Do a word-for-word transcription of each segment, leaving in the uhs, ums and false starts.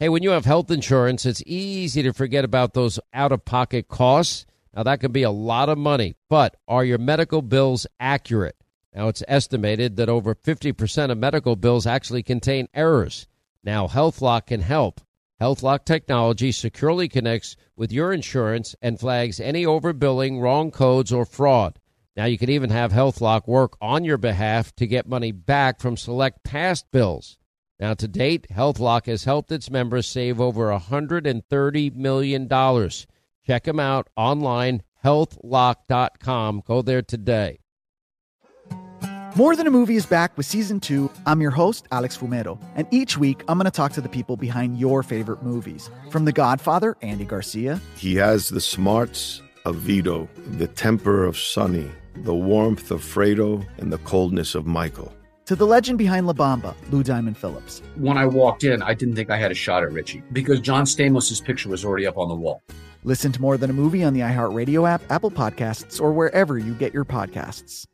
Hey, when you have health insurance, it's easy to forget about those out-of-pocket costs. Now, that can be a lot of money, but are your medical bills accurate? Now, it's estimated that over fifty percent of medical bills actually contain errors. Now, HealthLock can help. HealthLock technology securely connects with your insurance and flags any overbilling, wrong codes, or fraud. Now, you can even have HealthLock work on your behalf to get money back from select past bills. Now, to date, HealthLock has helped its members save over one hundred thirty million dollars. Check them out online, health lock dot com. Go there today. More Than a Movie is back with Season two. I'm your host, Alex Fumero, and each week I'm going to talk to the people behind your favorite movies. From The Godfather, Andy Garcia. He has the smarts of Vito, the temper of Sonny, the warmth of Fredo, and the coldness of Michael. To the legend behind La Bamba, Lou Diamond Phillips. When I walked in, I didn't think I had a shot at Richie because John Stamos' picture was already up on the wall. Listen to More Than a Movie on the iHeartRadio app, Apple Podcasts, or wherever you get your podcasts.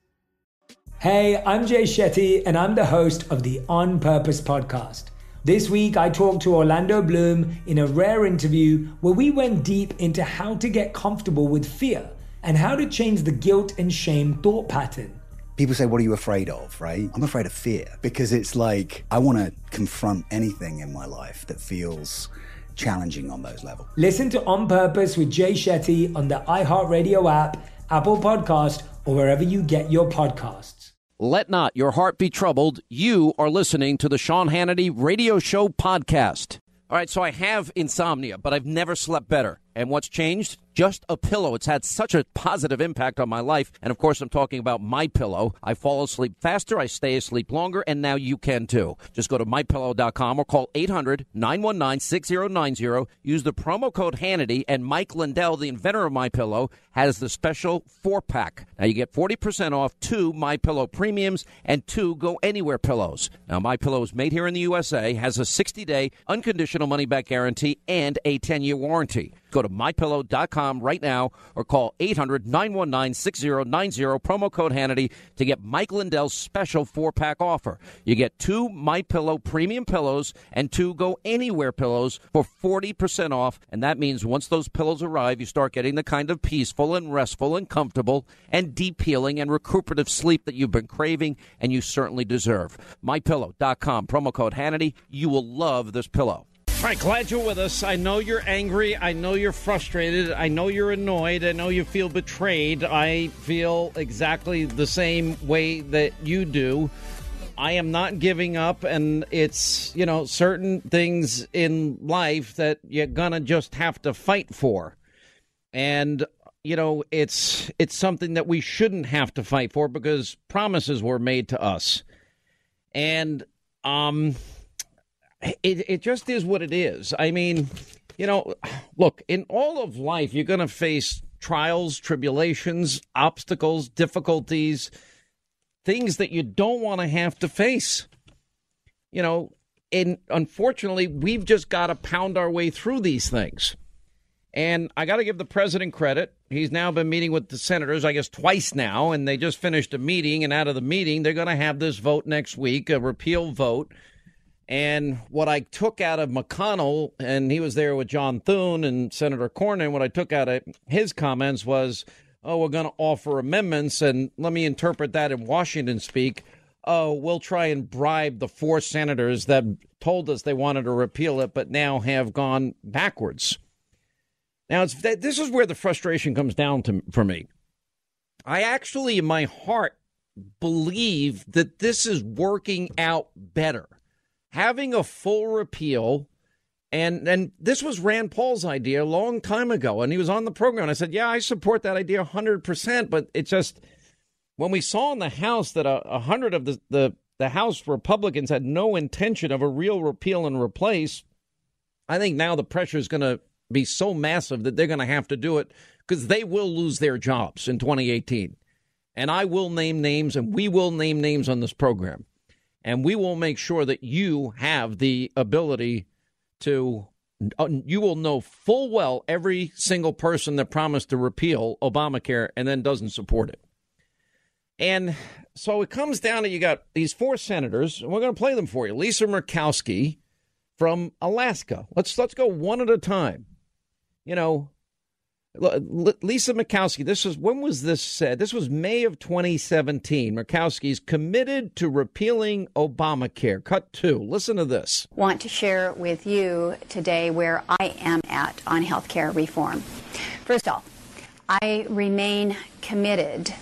Hey, I'm Jay Shetty, and I'm the host of the On Purpose podcast. This week, I talked to Orlando Bloom in a rare interview where we went deep into how to get comfortable with fear and how to change the guilt and shame thought pattern. People say, what are you afraid of, right? I'm afraid of fear because it's like I want to confront anything in my life that feels challenging on those levels. Listen to On Purpose with Jay Shetty on the iHeartRadio app, Apple Podcast, or wherever you get your podcasts. Let not your heart be troubled. You are listening to the Sean Hannity Radio Show podcast. All right, so I have insomnia, but I've never slept better. And what's changed? Just a pillow. It's had such a positive impact on my life. And, of course, I'm talking about MyPillow. I fall asleep faster, I stay asleep longer, and now you can, too. Just go to my pillow dot com or call eight hundred, nine one nine, six zero nine zero. Use the promo code Hannity, and Mike Lindell, the inventor of MyPillow, has the special four-pack. Now, you get forty percent off two MyPillow premiums and two Go Anywhere pillows. Now, MyPillow is made here in the U S A, has a sixty-day unconditional money-back guarantee, and a ten-year warranty. Go to my pillow dot com right now or call eight hundred, nine one nine, six zero nine zero, promo code Hannity to get Mike Lindell's special four-pack offer. You get two MyPillow premium pillows and two Go Anywhere pillows for forty percent off, and that means once those pillows arrive, you start getting the kind of peaceful and restful and comfortable and deep healing and recuperative sleep that you've been craving and you certainly deserve. my pillow dot com, promo code Hannity. You will love this pillow. All right, glad you're with us. I know you're angry. I know you're frustrated. I know you're annoyed. I know you feel betrayed. I feel exactly the same way that you do. I am not giving up, and it's, you know, certain things in life that you're going to just have to fight for. And, you know, it's it's something that we shouldn't have to fight for because promises were made to us. And, um... It it just is what it is. I mean, you know, look, in all of life, you're going to face trials, tribulations, obstacles, difficulties, things that you don't want to have to face. You know, and unfortunately, we've just got to pound our way through these things. And I got to give the president credit. He's now been meeting with the senators, I guess, twice now, and they just finished a meeting. And out of the meeting, they're going to have this vote next week, a repeal vote. And what I took out of McConnell, and he was there with John Thune and Senator Cornyn, what I took out of his comments was, oh, we're going to offer amendments, and let me interpret that in Washington speak. Oh, we'll try and bribe the four senators that told us they wanted to repeal it, but now have gone backwards. Now, it's, this is where the frustration comes down to for me. I actually, in my heart, believe that this is working out better. Having a full repeal, and and this was Rand Paul's idea a long time ago, and he was on the program. And I said, yeah, I support that idea one hundred percent, but it just, when we saw in the House that a, a hundred of the, the, the House Republicans had no intention of a real repeal and replace, I think now the pressure is going to be so massive that they're going to have to do it because they will lose their jobs in twenty eighteen. And I will name names, and we will name names on this program. And we will make sure that you have the ability to, uh, you will know full well every single person that promised to repeal Obamacare and then doesn't support it. And so it comes down to, you got these four senators, and we're going to play them for you. Lisa Murkowski from Alaska. Let's let's go one at a time. You know, Lisa Murkowski, this was, when was this said? This was May of twenty seventeen. Murkowski's committed to repealing Obamacare. Cut two. Listen to this. Want to share with you today where I am at on health care reform. First off, I remain committed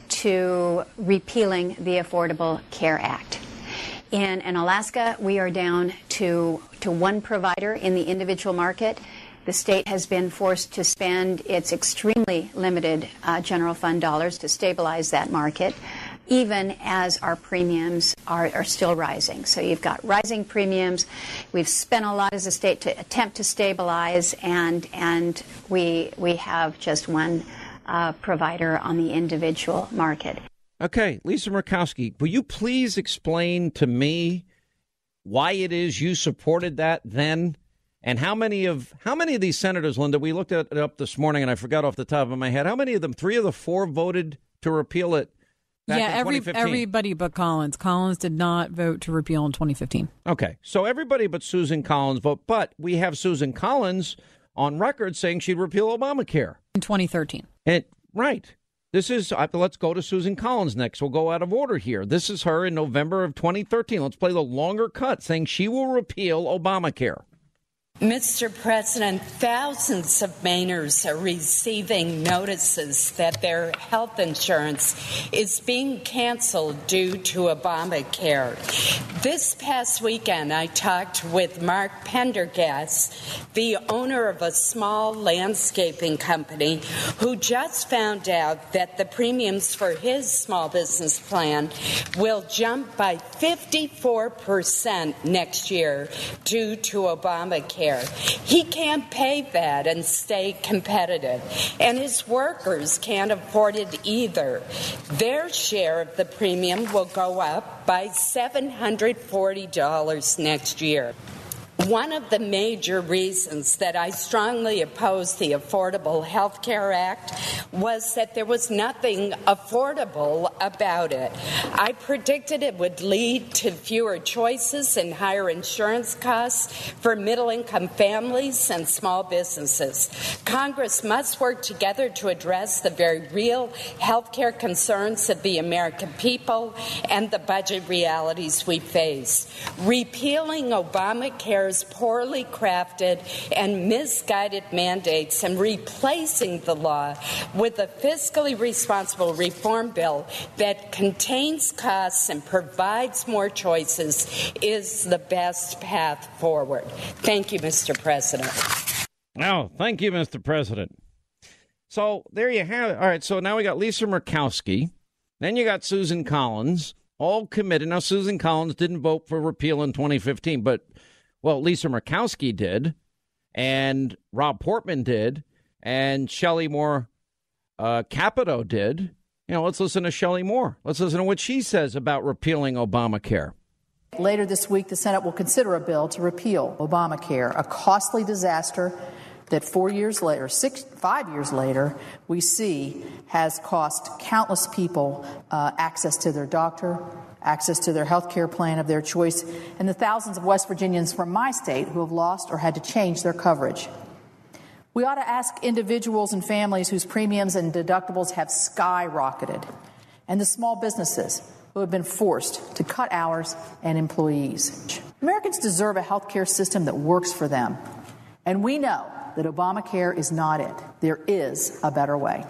to repealing the Affordable Care Act. In, in Alaska, we are down to, to one provider in the individual market. The state has been forced to spend its extremely limited uh, general fund dollars to stabilize that market, even as our premiums are, are still rising. So you've got rising premiums. We've spent a lot as a state to attempt to stabilize, and and we we have just one uh, provider on the individual market. Okay, Lisa Murkowski, will you please explain to me why it is you supported that then? And how many of how many of these senators, Linda, we looked at it up this morning and I forgot off the top of my head, how many of them, three of the four voted to repeal it back yeah, in every, twenty fifteen? everybody but Collins. Collins did not vote to repeal in twenty fifteen. Okay, so everybody but Susan Collins vote, but we have Susan Collins on record saying she'd repeal Obamacare. In twenty thirteen. And, right. This is, uh, let's go to Susan Collins next. We'll go out of order here. This is her in November of twenty thirteen. Let's play the longer cut saying she will repeal Obamacare. Mister President, thousands of Mainers are receiving notices that their health insurance is being canceled due to Obamacare. This past weekend, I talked with Mark Pendergast, the owner of a small landscaping company, who just found out that the premiums for his small business plan will jump by fifty-four percent next year due to Obamacare. He can't pay that and stay competitive, and his workers can't afford it either. Their share of the premium will go up by seven hundred forty dollars next year. One of the major reasons that I strongly opposed the Affordable Health Care Act was that there was nothing affordable about it. I predicted it would lead to fewer choices and higher insurance costs for middle-income families and small businesses. Congress must work together to address the very real health care concerns of the American people and the budget realities we face. Repealing Obamacare's poorly crafted and misguided mandates and replacing the law with a fiscally responsible reform bill that contains costs and provides more choices is the best path forward. Thank you, Mister President. Oh, thank you, Mister President. So there you have it. All right, so now we got Lisa Murkowski. Then you got Susan Collins, all committed. Now, Susan Collins didn't vote for repeal in twenty fifteen, but well, Lisa Murkowski did, and Rob Portman did, and Shelley Moore uh, Capito did. You know, let's listen to Shelley Moore. Let's listen to what she says about repealing Obamacare. Later this week, the Senate will consider a bill to repeal Obamacare, a costly disaster that four years later, six, five years later, we see has cost countless people uh, access to their doctor, access to their health care plan of their choice, and the thousands of West Virginians from my state who have lost or had to change their coverage. We ought to ask individuals and families whose premiums and deductibles have skyrocketed, and the small businesses who have been forced to cut hours and employees. Americans deserve a health care system that works for them, and we know that Obamacare is not it. There is a better way.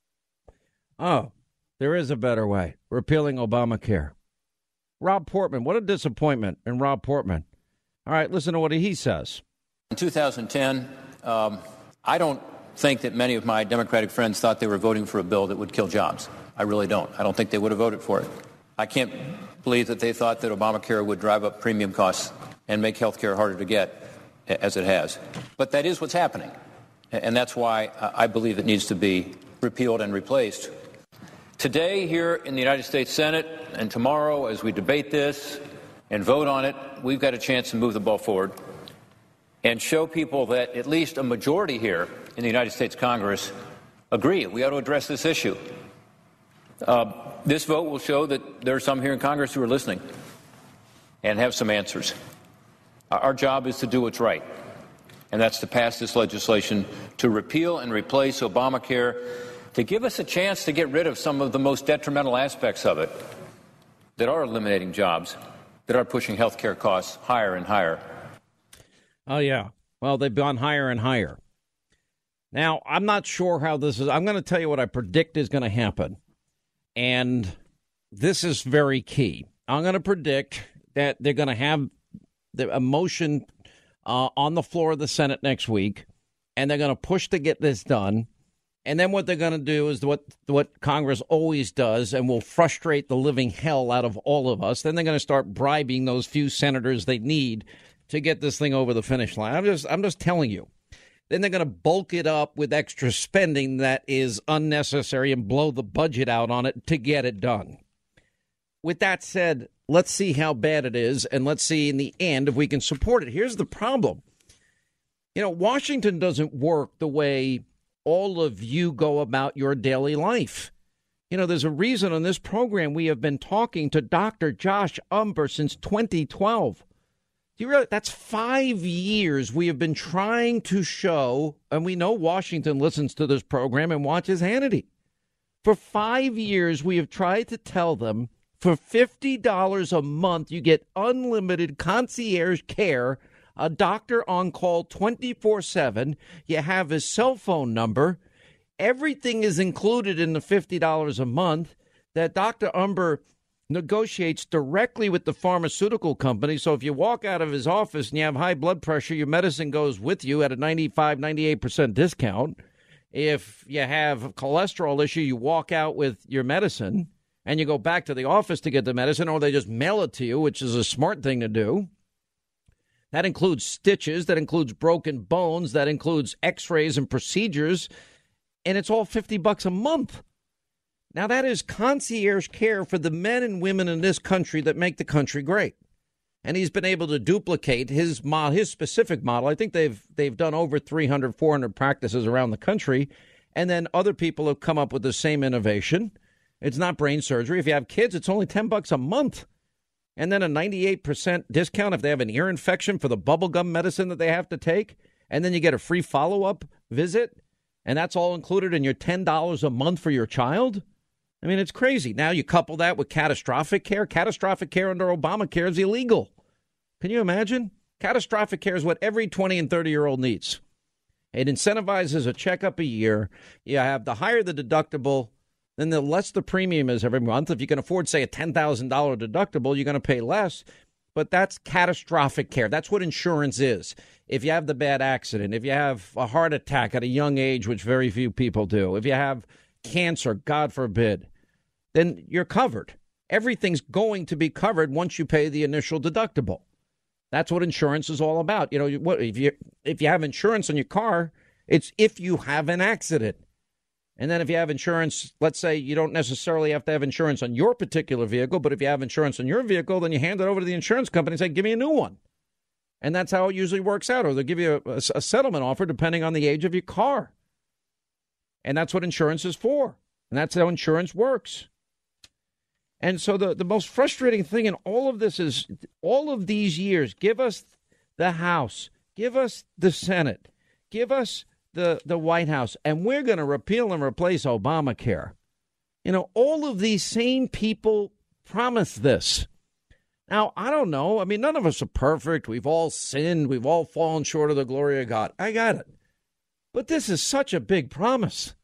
Oh, there is a better way. Repealing Obamacare. Rob Portman, what a disappointment in Rob Portman. All right, listen to what he says. In two thousand ten, um, I don't think that many of my Democratic friends thought they were voting for a bill that would kill jobs. I really don't. I don't think they would have voted for it. I can't believe that they thought that Obamacare would drive up premium costs and make health care harder to get, as it has. But that is what's happening, and that's why I believe it needs to be repealed and replaced. Today, here in the United States Senate, and tomorrow as we debate this and vote on it, we've got a chance to move the ball forward and show people that at least a majority here in the United States Congress agree we ought to address this issue. Uh, this vote will show that there are some here in Congress who are listening and have some answers. Our job is to do what's right, and that's to pass this legislation to repeal and replace Obamacare, to give us a chance to get rid of some of the most detrimental aspects of it that are eliminating jobs, that are pushing health care costs higher and higher. Oh, yeah. Well, they've gone higher and higher. Now, I'm not sure how this is. I'm going to tell you what I predict is going to happen. And this is very key. I'm going to predict that they're going to have the a motion uh, on the floor of the Senate next week, and they're going to push to get this done. And then what they're going to do is what what Congress always does and will frustrate the living hell out of all of us. Then they're going to start bribing those few senators they need to get this thing over the finish line. I'm just I'm just telling you. Then they're going to bulk it up with extra spending that is unnecessary and blow the budget out on it to get it done. With that said, let's see how bad it is, and let's see in the end if we can support it. Here's the problem. You know, Washington doesn't work the way all of you go about your daily life. You know, there's a reason on this program we have been talking to Doctor Josh Umbehr since twenty twelve. Do you realize that's five years we have been trying to show, and we know Washington listens to this program and watches Hannity. For five years, we have tried to tell them for fifty dollars a month, you get unlimited concierge care, a doctor on call twenty-four seven. You have his cell phone number. Everything is included in the fifty dollars a month that Doctor Umbehr negotiates directly with the pharmaceutical company. So if you walk out of his office and you have high blood pressure, your medicine goes with you at a ninety-five, ninety-eight percent discount. If you have a cholesterol issue, you walk out with your medicine and you go back to the office to get the medicine, or they just mail it to you, which is a smart thing to do. That includes stitches, that includes broken bones, that includes x-rays and procedures, and it's all fifty bucks a month. Now, that is concierge care for the men and women in this country that make the country great. And he's been able to duplicate his model, his specific model. I think they've they've done over three hundred, four hundred practices around the country. And then other people have come up with the same innovation. It's not brain surgery. If you have kids, it's only ten bucks a month. And then a ninety-eight percent discount if they have an ear infection for the bubblegum medicine that they have to take. And then you get a free follow-up visit. And that's all included in your ten dollars a month for your child. I mean, it's crazy. Now you couple that with catastrophic care. Catastrophic care under Obamacare is illegal. Can you imagine? Catastrophic care is what every twenty and thirty-year-old needs. It incentivizes a checkup a year. You have the higher the deductible, then the less the premium is every month. If you can afford, say, a ten thousand dollars deductible, you're going to pay less. But that's catastrophic care. That's what insurance is. If you have the bad accident, if you have a heart attack at a young age, which very few people do, if you have cancer, God forbid, then you're covered. Everything's going to be covered once you pay the initial deductible. That's what insurance is all about. You know, what if you if you have insurance on your car, it's if you have an accident. And then if you have insurance, let's say you don't necessarily have to have insurance on your particular vehicle, but if you have insurance on your vehicle, then you hand it over to the insurance company and say, give me a new one. And that's how it usually works out. Or they'll give you a, a, a settlement offer depending on the age of your car. And that's what insurance is for. And that's how insurance works. And so the, the most frustrating thing in all of this is all of these years, give us the House, give us the Senate, give us the, the White House, and we're going to repeal and replace Obamacare. You know, all of these same people promise this. Now, I don't know. I mean, none of us are perfect. We've all sinned. We've all fallen short of the glory of God. I got it. But this is such a big promise.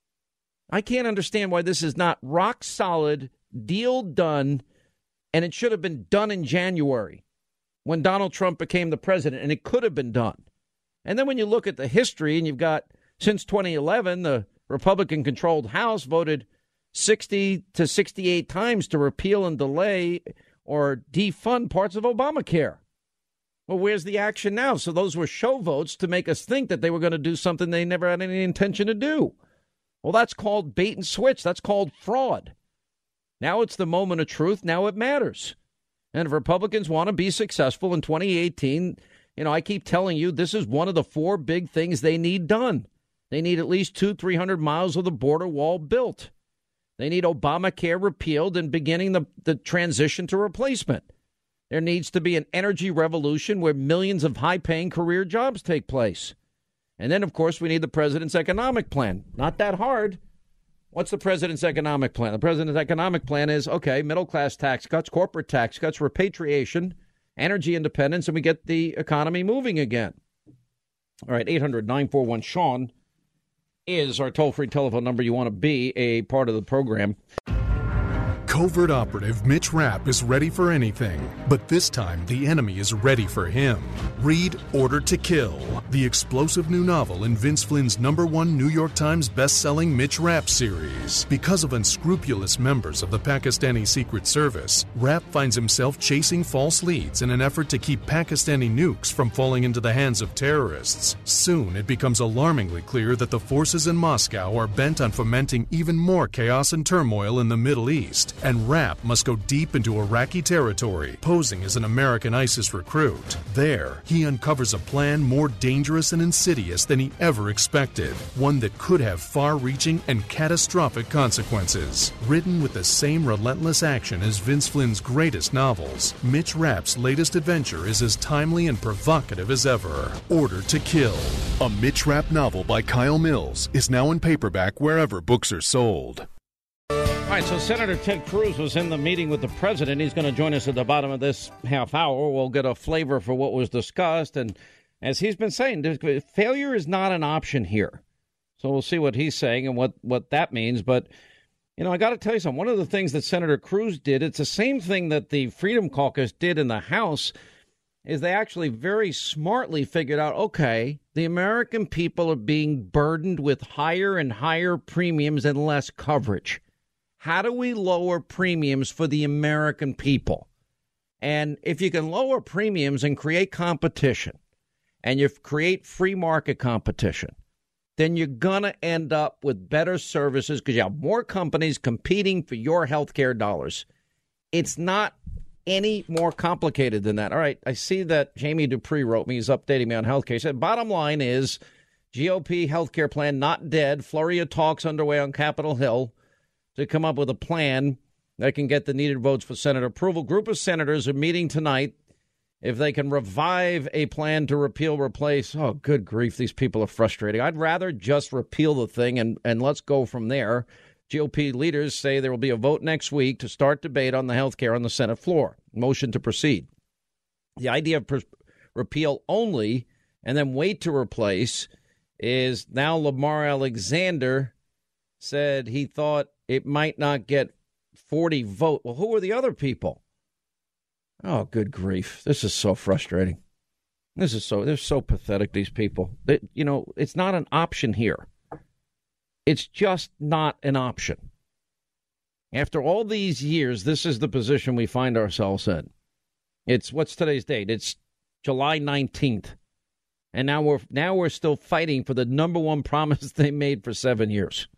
I can't understand why this is not rock solid, deal done, and it should have been done in January when Donald Trump became the president, and it could have been done. And then when you look at the history, and you've got, since twenty eleven, the Republican-controlled House voted sixty to sixty-eight times to repeal and delay or defund parts of Obamacare. Well, where's the action now? So those were show votes to make us think that they were going to do something they never had any intention to do. Well, that's called bait and switch. That's called fraud. Now it's the moment of truth. Now it matters. And if Republicans want to be successful in twenty eighteen, you know, I keep telling you, this is one of the four big things they need done. They need at least two, three hundred miles of the border wall built. They need Obamacare repealed and beginning the, the transition to replacement. There needs to be an energy revolution where millions of high-paying career jobs take place. And then, of course, we need the president's economic plan. Not that hard. What's the president's economic plan? The president's economic plan is, okay, middle-class tax cuts, corporate tax cuts, repatriation, energy independence, and we get the economy moving again. All right, eight hundred nine four one Sean is our toll-free telephone number. You want to be a part of the program. Covert operative Mitch Rapp is ready for anything, but this time the enemy is ready for him. Read Order to Kill, the explosive new novel in Vince Flynn's number one New York Times best-selling Mitch Rapp series. Because of unscrupulous members of the Pakistani Secret Service, Rapp finds himself chasing false leads in an effort to keep Pakistani nukes from falling into the hands of terrorists. Soon it becomes alarmingly clear that the forces in Moscow are bent on fomenting even more chaos and turmoil in the Middle East, and Rapp must go deep into Iraqi territory, posing as an American ISIS recruit. There, he uncovers a plan more dangerous and insidious than he ever expected, one that could have far-reaching and catastrophic consequences. Written with the same relentless action as Vince Flynn's greatest novels, Mitch Rapp's latest adventure is as timely and provocative as ever. Order to Kill, a Mitch Rapp novel by Kyle Mills, is now in paperback wherever books are sold. All right, so Senator Ted Cruz was in the meeting with the president. He's going to join us at the bottom of this half hour. We'll get a flavor for what was discussed. And as he's been saying, failure is not an option here. So we'll see what he's saying and what, what that means. But, you know, I got to tell you something. One of the things that Senator Cruz did, it's the same thing that the Freedom Caucus did in the House, is they actually very smartly figured out, okay, the American people are being burdened with higher and higher premiums and less coverage. How do we lower premiums for the American people? And if you can lower premiums and create competition, and you create free market competition, then you're going to end up with better services because you have more companies competing for your health care dollars. It's not any more complicated than that. All right, I see that Jamie Dupree wrote me. He's updating me on health care. He said, bottom line is G O P health care plan not dead. Flurry of talks underway on Capitol Hill to come up with a plan that can get the needed votes for Senate approval. Group of senators are meeting tonight if they can revive a plan to repeal, replace. Oh, good grief, these people are frustrating. I'd rather just repeal the thing and, and let's go from there. G O P leaders say there will be a vote next week to start debate on the health care on the Senate floor. Motion to proceed. The idea of per- repeal only and then wait to replace is now Lamar Alexander said he thought it might not get forty votes. Well, who are the other people? Oh, good grief. This is so frustrating. This is so, they're so pathetic, these people. They, you know, it's not an option here. It's just not an option. After all these years, this is the position we find ourselves in. It's, what's today's date? It's July nineteenth. And now we're, now we're still fighting for the number one promise they made for seven years.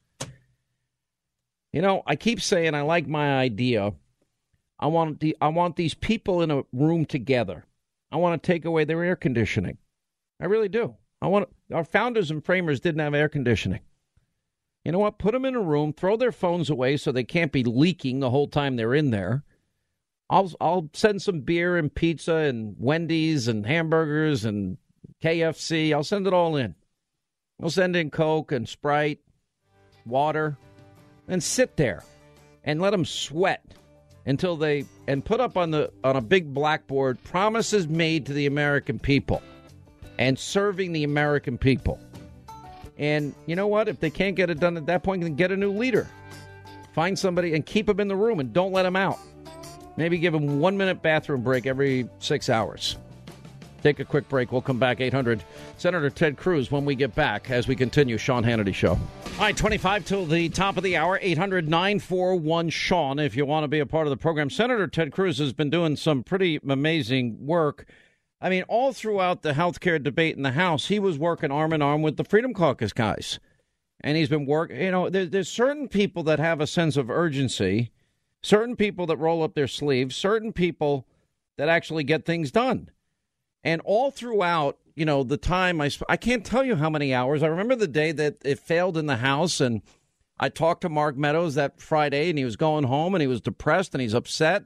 You know, I keep saying I like my idea. I want the I want these people in a room together. I want to take away their air conditioning. I really do. I want our founders and framers didn't have air conditioning. You know what? Put them in a room, throw their phones away so they can't be leaking the whole time they're in there. I'll I'll send some beer and pizza and Wendy's and hamburgers and K F C. I'll send it all in. I'll send in Coke and Sprite, water. And sit there and let them sweat until they and put up on the on a big blackboard promises made to the American people and serving the American people. And you know what? If they can't get it done at that point, then get a new leader. Find somebody and keep them in the room and don't let them out. Maybe give them one minute bathroom break every six hours. Take a quick break. We'll come back. eight hundred Senator Ted Cruz when we get back as we continue Sean Hannity Show. All right, twenty-five till the top of the hour. eight hundred nine four one Sean if you want to be a part of the program. Senator Ted Cruz has been doing some pretty amazing work. I mean, all throughout the health care debate in the House, he was working arm in arm with the Freedom Caucus guys. And he's been working, you know, there, there's certain people that have a sense of urgency, certain people that roll up their sleeves, certain people that actually get things done. And all throughout, you know, the time, I, I can't tell you how many hours. I remember the day that it failed in the House, and I talked to Mark Meadows that Friday, and he was going home, and he was depressed, and he's upset.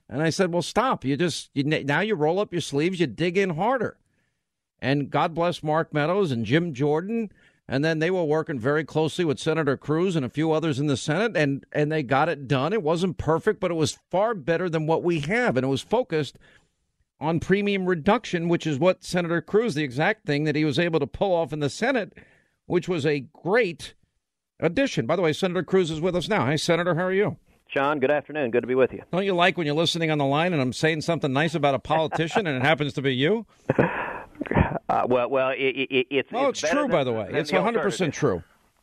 And I said, well, stop. You just you, now you roll up your sleeves, you dig in harder. And God bless Mark Meadows and Jim Jordan. And then they were working very closely with Senator Cruz and a few others in the Senate, and, and they got it done. It wasn't perfect, but it was far better than what we have. And it was focused on premium reduction, which is what Senator Cruz, the exact thing that he was able to pull off in the Senate, which was a great addition. By the way, Senator Cruz is with us now. Hi, Senator. How are you? John, good afternoon. Good to be with you. Don't you like when you're listening on the line and I'm saying something nice about a politician and it happens to be you? Uh, well, well, it, it, it's oh, it's, it's true, than, by the way. It's one hundred percent true.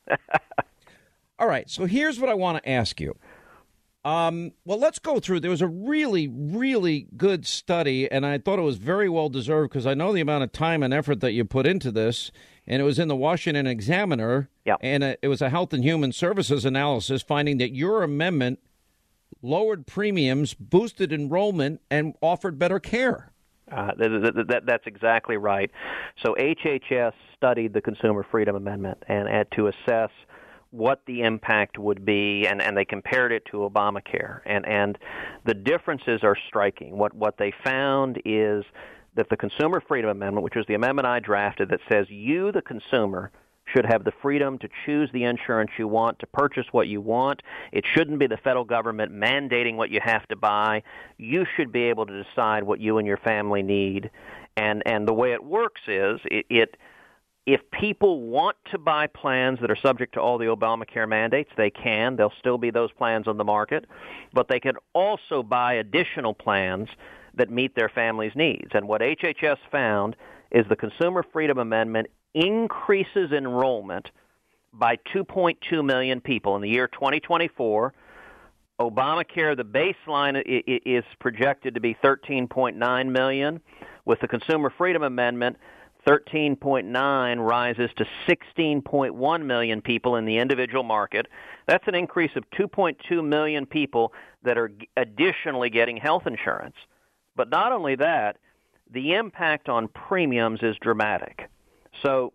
All right, so here's what I want to ask you. Um, well, let's go through. There was a really, really good study, and I thought it was very well deserved because I know the amount of time and effort that you put into this, and it was in the Washington Examiner, yep. and it was a Health and Human Services analysis finding that your amendment lowered premiums, boosted enrollment, and offered better care. Uh, that, that, that's exactly right. So H H S studied the Consumer Freedom Amendment and had to assess what the impact would be, and, and they compared it to Obamacare. And, and the differences are striking. What, what they found is that the Consumer Freedom Amendment, which was the amendment I drafted that says you, the consumer, should have the freedom to choose the insurance you want, to purchase what you want. It shouldn't be the federal government mandating what you have to buy. You should be able to decide what you and your family need. And and the way it works is it, it if people want to buy plans that are subject to all the Obamacare mandates, they can. There'll still be those plans on the market. But they can also buy additional plans that meet their family's needs. And what H H S found is the Consumer Freedom Amendment increases enrollment by two point two million people in the year twenty twenty-four. Obamacare, the baseline is projected to be thirteen point nine million. With the Consumer Freedom Amendment, thirteen point nine rises to sixteen point one million people in the individual market. That's an increase of two point two million people that are additionally getting health insurance. But not only that, the impact on premiums is dramatic. So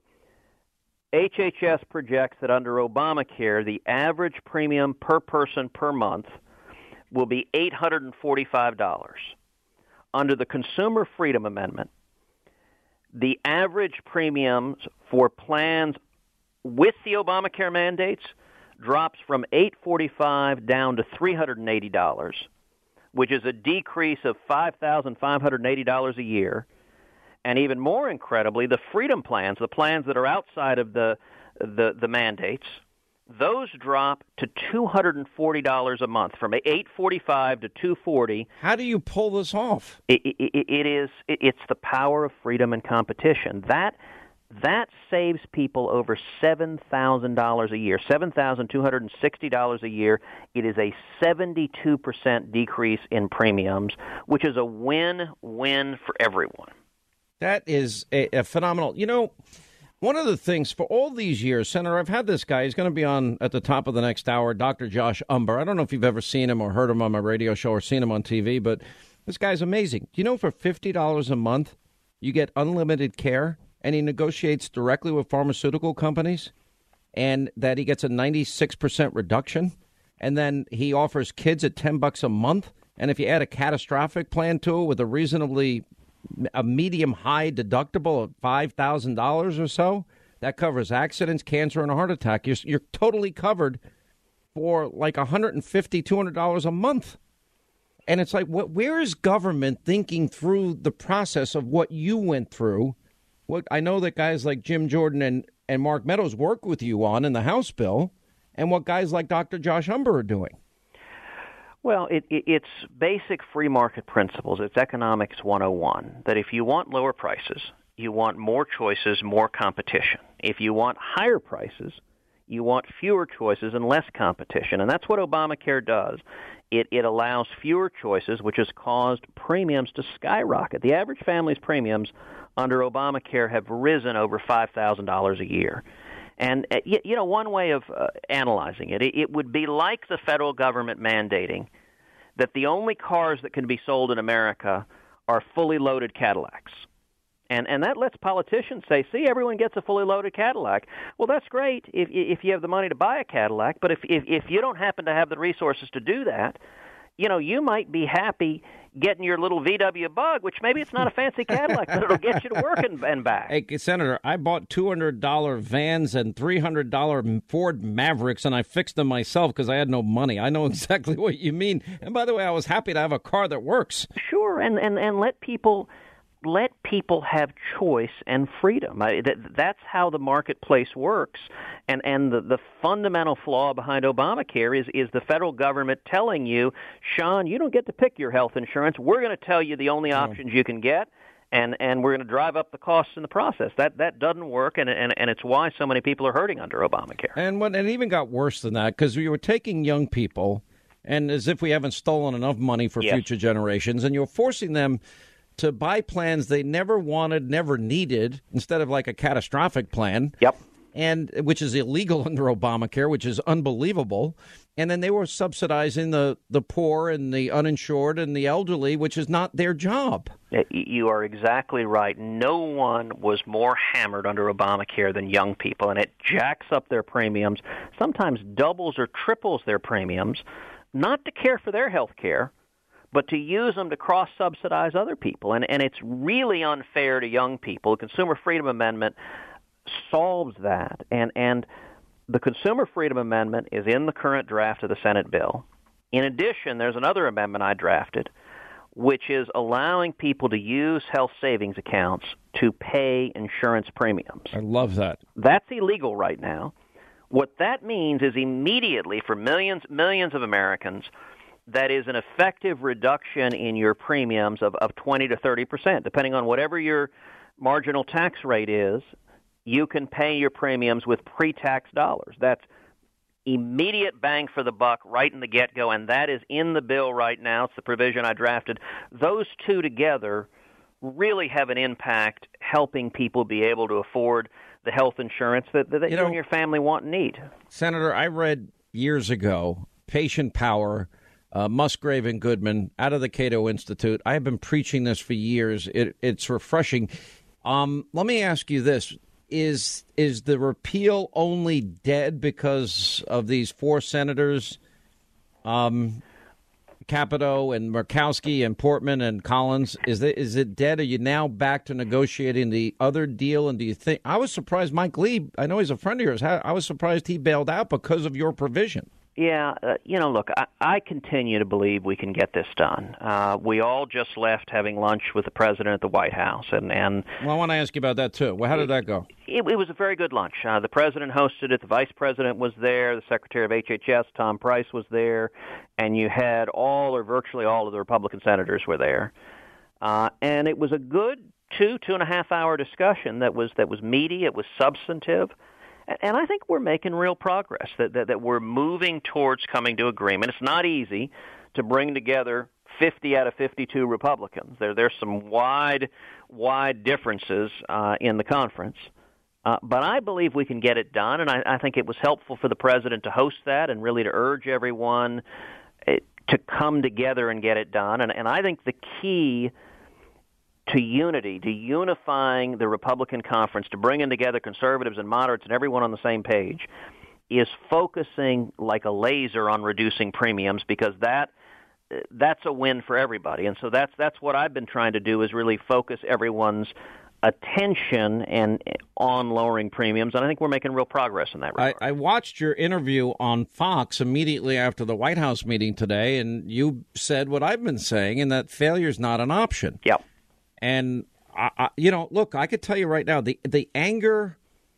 H H S projects that under Obamacare, the average premium per person per month will be eight hundred forty-five dollars. Under the Consumer Freedom Amendment, the average premiums for plans with the Obamacare mandates drops from eight hundred forty-five dollars down to three hundred eighty dollars, which is a decrease of five thousand five hundred eighty dollars a year. And even more incredibly, the freedom plans, the plans that are outside of the the, the mandates, those drop to two hundred forty dollars a month, from eight hundred forty-five dollars to two hundred forty dollars. How do you pull this off? It, it, it is. It, it's the power of freedom and competition. That that saves people over seven thousand dollars a year, seven thousand two hundred sixty dollars a year. It is a seventy-two percent decrease in premiums, which is a win-win for everyone. That is a, a phenomenal. You know, one of the things for all these years, Senator, I've had this guy. He's going to be on at the top of the next hour, Doctor Josh Umbehr. I don't know if you've ever seen him or heard him on my radio show or seen him on T V, but this guy's amazing. You know, for fifty dollars a month, you get unlimited care, and he negotiates directly with pharmaceutical companies, and that he gets a ninety-six percent reduction, and then he offers kids at ten bucks a month, and if you add a catastrophic plan to it with a reasonably a medium-high deductible of five thousand dollars or so, that covers accidents, cancer, and a heart attack. You're, you're totally covered for like one hundred fifty dollars, two hundred dollars a month. And it's like, what, where is government thinking through the process of what you went through? What I know that guys like Jim Jordan and, and Mark Meadows work with you on in the House bill, and what guys like Doctor Josh Umbehr are doing. Well, it, it, it's basic free market principles. It's economics one oh one, that if you want lower prices, you want more choices, more competition. If you want higher prices, you want fewer choices and less competition. And that's what Obamacare does. It, it allows fewer choices, which has caused premiums to skyrocket. The average family's premiums under Obamacare have risen over five thousand dollars a year. And, uh, you, you know, one way of uh, analyzing it, it, it would be like the federal government mandating that the only cars that can be sold in America are fully loaded Cadillacs. And and that lets politicians say, see, everyone gets a fully loaded Cadillac. Well, that's great if if you have the money to buy a Cadillac, but if if, if you don't happen to have the resources to do that, you know, you might be happy getting your little V W Bug, which maybe it's not a fancy Cadillac, but it'll get you to work and, and back. Hey, Senator, I bought two hundred dollars vans and three hundred dollars Ford Mavericks, and I fixed them myself because I had no money. I know exactly what you mean. And by the way, I was happy to have a car that works. Sure, and, and, and let people... Let people have choice and freedom. I, that, that's how the marketplace works. And and the, the fundamental flaw behind Obamacare is, is the federal government telling you, Sean, you don't get to pick your health insurance. We're going to tell you the only options you can get, and, and we're going to drive up the costs in the process. That that doesn't work, and, and, and it's why so many people are hurting under Obamacare. And what, it even got worse than that, because we were taking young people, and as if we haven't stolen enough money for yes. future generations, and you're forcing them to buy plans they never wanted, never needed, instead of like a catastrophic plan. Yep. And which is illegal under Obamacare, which is unbelievable. And then they were subsidizing the, the poor and the uninsured and the elderly, which is not their job. You are exactly right. No one was more hammered under Obamacare than young people, and it jacks up their premiums, sometimes doubles or triples their premiums, not to care for their health care, but to use them to cross-subsidize other people. And, and it's really unfair to young people. The Consumer Freedom Amendment solves that. And, and the Consumer Freedom Amendment is in the current draft of the Senate bill. In addition, there's another amendment I drafted, which is allowing people to use health savings accounts to pay insurance premiums. I love that. That's illegal right now. What that means is immediately for millions, millions of Americans, that is an effective reduction in your premiums of, of twenty to thirty percent. Depending on whatever your marginal tax rate is, you can pay your premiums with pre-tax dollars. That's immediate bang for the buck right in the get-go, and that is in the bill right now. It's the provision I drafted. Those two together really have an impact helping people be able to afford the health insurance that, that you, you know, and your family want and need. Senator, I read years ago, Patient Power, Uh, Musgrave and Goodman out of the Cato Institute. I have been preaching this for years. It, it's refreshing. Um, let me ask you this. Is is the repeal only dead because of these four senators, um, Capito and Murkowski and Portman and Collins? Is it, is it dead? Are you now back to negotiating the other deal? And do you think – I was surprised Mike Lee, I know he's a friend of yours, I was surprised he bailed out because of your provision. Yeah, uh, you know, look, I, I continue to believe we can get this done. Uh, we all just left having lunch with the president at the White House, and, and well, I want to ask you about that too. Well, how did that go? It, it was a very good lunch. Uh, the president hosted it. The vice president was there. The secretary of H H S, Tom Price, was there, and you had all or virtually all of the Republican senators were there. Uh, and it was a good two two and a half hour discussion that was that was meaty. It was substantive. And I think we're making real progress, that, that that we're moving towards coming to agreement. It's not easy to bring together fifty out of fifty-two Republicans. There, there's some wide, wide differences uh, in the conference. Uh, but I believe we can get it done, and I, I think it was helpful for the president to host that and really to urge everyone uh, to come together and get it done. And, and I think the key to unity, to unifying the Republican conference, to bringing together conservatives and moderates and everyone on the same page, is focusing like a laser on reducing premiums, because that that's a win for everybody. And so that's that's what I've been trying to do, is really focus everyone's attention and on lowering premiums, and I think we're making real progress in that regard. I, I watched your interview on Fox immediately after the White House meeting today, and you said what I've been saying, and that failure is not an option. Yep. And, I, I, you know, look, I could tell you right now, the the anger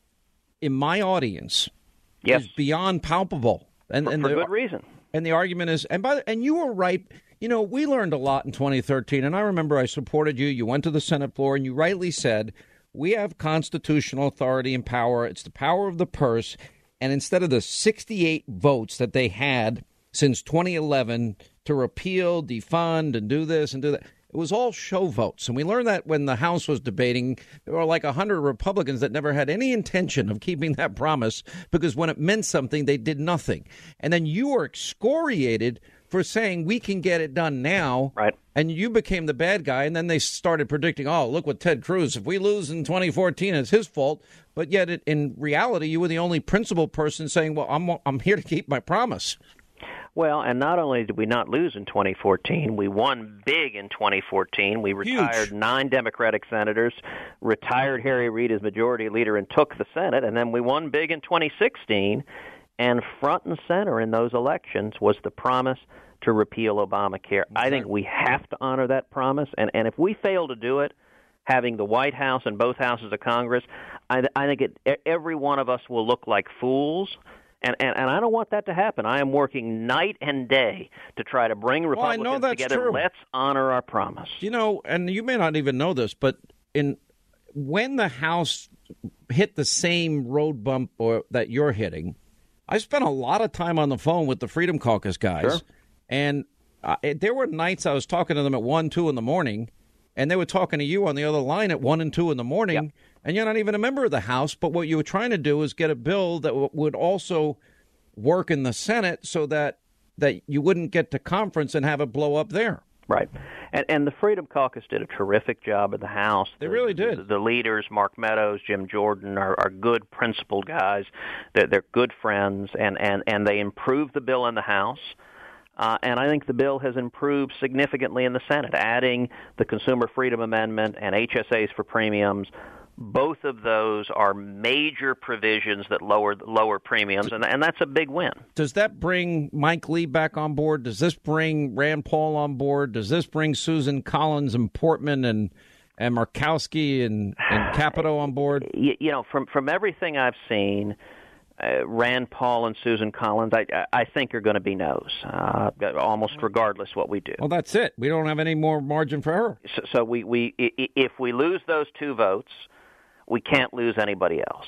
in my audience yes. is beyond palpable. And, for, and for the, good reason. And the argument is, and by the, and you were right. You know, we learned a lot in twenty thirteen, and I remember I supported you. You went to the Senate floor, and you rightly said, we have constitutional authority and power. It's the power of the purse. And instead of the sixty-eight votes that they had since twenty eleven to repeal, defund, and do this and do that, it was all show votes. And we learned that when the House was debating, there were like one hundred Republicans that never had any intention of keeping that promise, because when it meant something, they did nothing. And then you were excoriated for saying we can get it done now. Right. And you became the bad guy. And then they started predicting, oh, look what Ted Cruz, if we lose in twenty fourteen, it's his fault. But yet it, in reality, you were the only principled person saying, well, I'm I'm here to keep my promise. Well, and not only did we not lose in twenty fourteen, we won big in twenty fourteen. We retired Huge. nine Democratic senators, retired Harry Reid as majority leader, and took the Senate. And then we won big in twenty sixteen. And front and center in those elections was the promise to repeal Obamacare. I think we have to honor that promise. And, and if we fail to do it, having the White House and both houses of Congress, I, I think it, every one of us will look like fools. And, and and I don't want that to happen. I am working night and day to try to bring Republicans well, I know that's together. True. Let's honor our promise. You know, and you may not even know this, but in when the House hit the same road bump or, that you're hitting, I spent a lot of time on the phone with the Freedom Caucus guys. Sure. And uh, it, there were nights I was talking to them at one, two in the morning, and they were talking to you on the other line at one and two in the morning. Yep. And you're not even a member of the House, but what you were trying to do is get a bill that w- would also work in the Senate so that that you wouldn't get to conference and have it blow up there. Right. And, and the Freedom Caucus did a terrific job in the House. They the, really did. The, the leaders, Mark Meadows, Jim Jordan, are, are good, principled guys. They're, they're good friends, and, and, and they improved the bill in the House. Uh, and I think the bill has improved significantly in the Senate, adding the Consumer Freedom Amendment and H S As for premiums. Both of those are major provisions that lower lower premiums, and, and that's a big win. Does that bring Mike Lee back on board? Does this bring Rand Paul on board? Does this bring Susan Collins and Portman and and Murkowski and, and Capito on board? You, you know, from from everything I've seen, Uh, Rand Paul and Susan Collins, I, I think are going to be no's, uh, almost regardless what we do. Well, that's it. We don't have any more margin for her. So, so we, we, if we lose those two votes, we can't lose anybody else.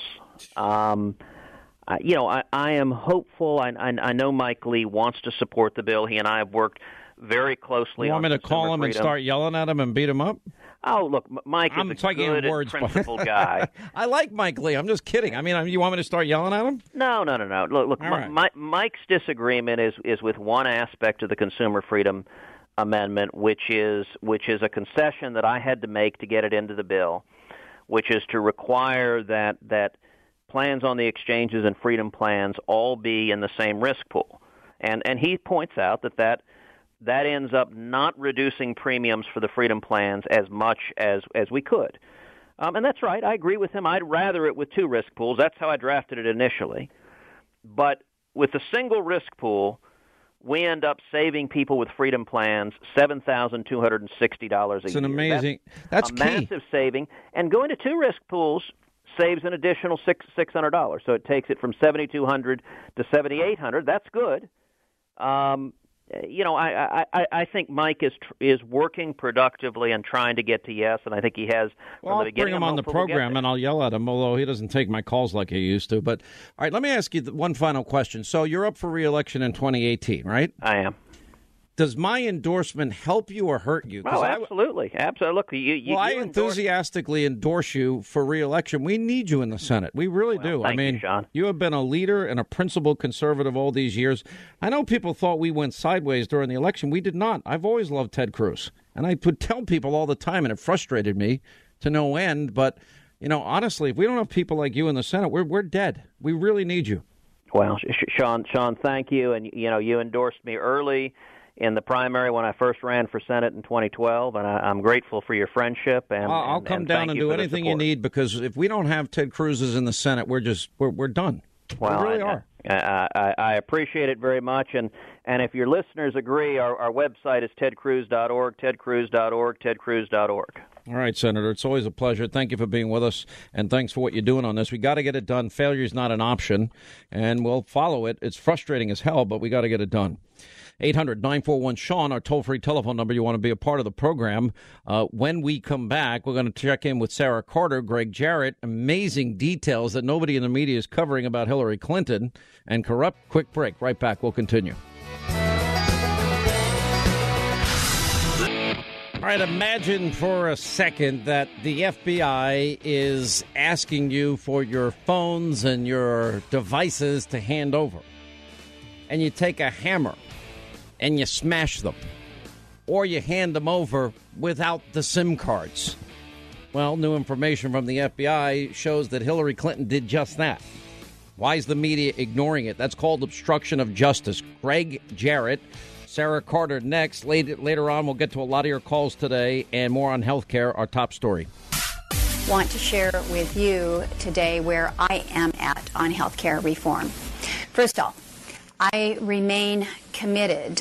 Um, I, you know, I, I am hopeful. I, I, I know Mike Lee wants to support the bill. He and I have worked very closely. You want on me to call him freedom. and start yelling at him and beat him up? Oh, look, Mike is I'm a talking good in words, principled but guy. I like Mike Lee. I'm just kidding. I mean, you want me to start yelling at him? No, no, no, no. Look, look. All right. My, Mike's disagreement is is with one aspect of the Consumer Freedom Amendment, which is which is a concession that I had to make to get it into the bill, which is to require that that plans on the exchanges and freedom plans all be in the same risk pool, and and he points out that that. That ends up not reducing premiums for the freedom plans as much as, as we could. Um, and that's right. I agree with him. I'd rather it with two risk pools. That's how I drafted it initially. But with a single risk pool, we end up saving people with freedom plans seven thousand two hundred sixty dollars a it's year. It's an amazing – that's, that's a key. massive saving. And going to two risk pools saves an additional six six hundred dollars. So it takes it from seventy two hundred dollars to seventy eight hundred dollars. That's good. Um You know, I, I, I think Mike is is working productively and trying to get to yes, and I think he has well, from the I'll beginning. bring him on the program, we'll and I'll yell at him, although he doesn't take my calls like he used to. But, all right, let me ask you one final question. So you're up for re-election in twenty eighteen, right? I am. Does my endorsement help you or hurt you? Oh, absolutely. I, absolutely. Look, you, you, well, you I endorse... enthusiastically endorse you for re-election. We need you in the Senate. We really well, do. Thank I mean, you, Sean. you have been a leader and a principled conservative all these years. I know people thought we went sideways during the election. We did not. I've always loved Ted Cruz. And I would tell people all the time, and it frustrated me to no end. But, you know, honestly, if we don't have people like you in the Senate, we're we're dead. We really need you. Well, Sean, Sean, thank you. And, you know, you endorsed me early in the primary when I first ran for Senate in twenty twelve, and I, I'm grateful for your friendship. And I'll and, come and down and do you anything you need, because if we don't have Ted Cruz's in the Senate, we're just we're we're done. Well, we really I, are. I, I, I appreciate it very much, and and if your listeners agree, our, our website is ted cruz dot org, ted cruz dot org, ted cruz dot org. All right, Senator, it's always a pleasure. Thank you for being with us, and thanks for what you're doing on this. We got to get it done. Failure is not an option, and we'll follow it. It's frustrating as hell, but we got to get it done. eight hundred nine four one Sean, our toll-free telephone number. You want to be a part of the program. Uh, when we come back, we're going to check in with Sarah Carter, Greg Jarrett. Amazing details that nobody in the media is covering about Hillary Clinton and corrupt. Quick break. Right back. We'll continue. All right, imagine for a second that the F B I is asking you for your phones and your devices to hand over. And you take a hammer and you smash them. Or you hand them over without the SIM cards. Well, new information from the F B I shows that Hillary Clinton did just that. Why is the media ignoring it? That's called obstruction of justice. Greg Jarrett, Sarah Carter next. Later, later on, we'll get to a lot of your calls today and more on healthcare, our top story. Want to share with you today where I am at on healthcare reform. First off, I remain committed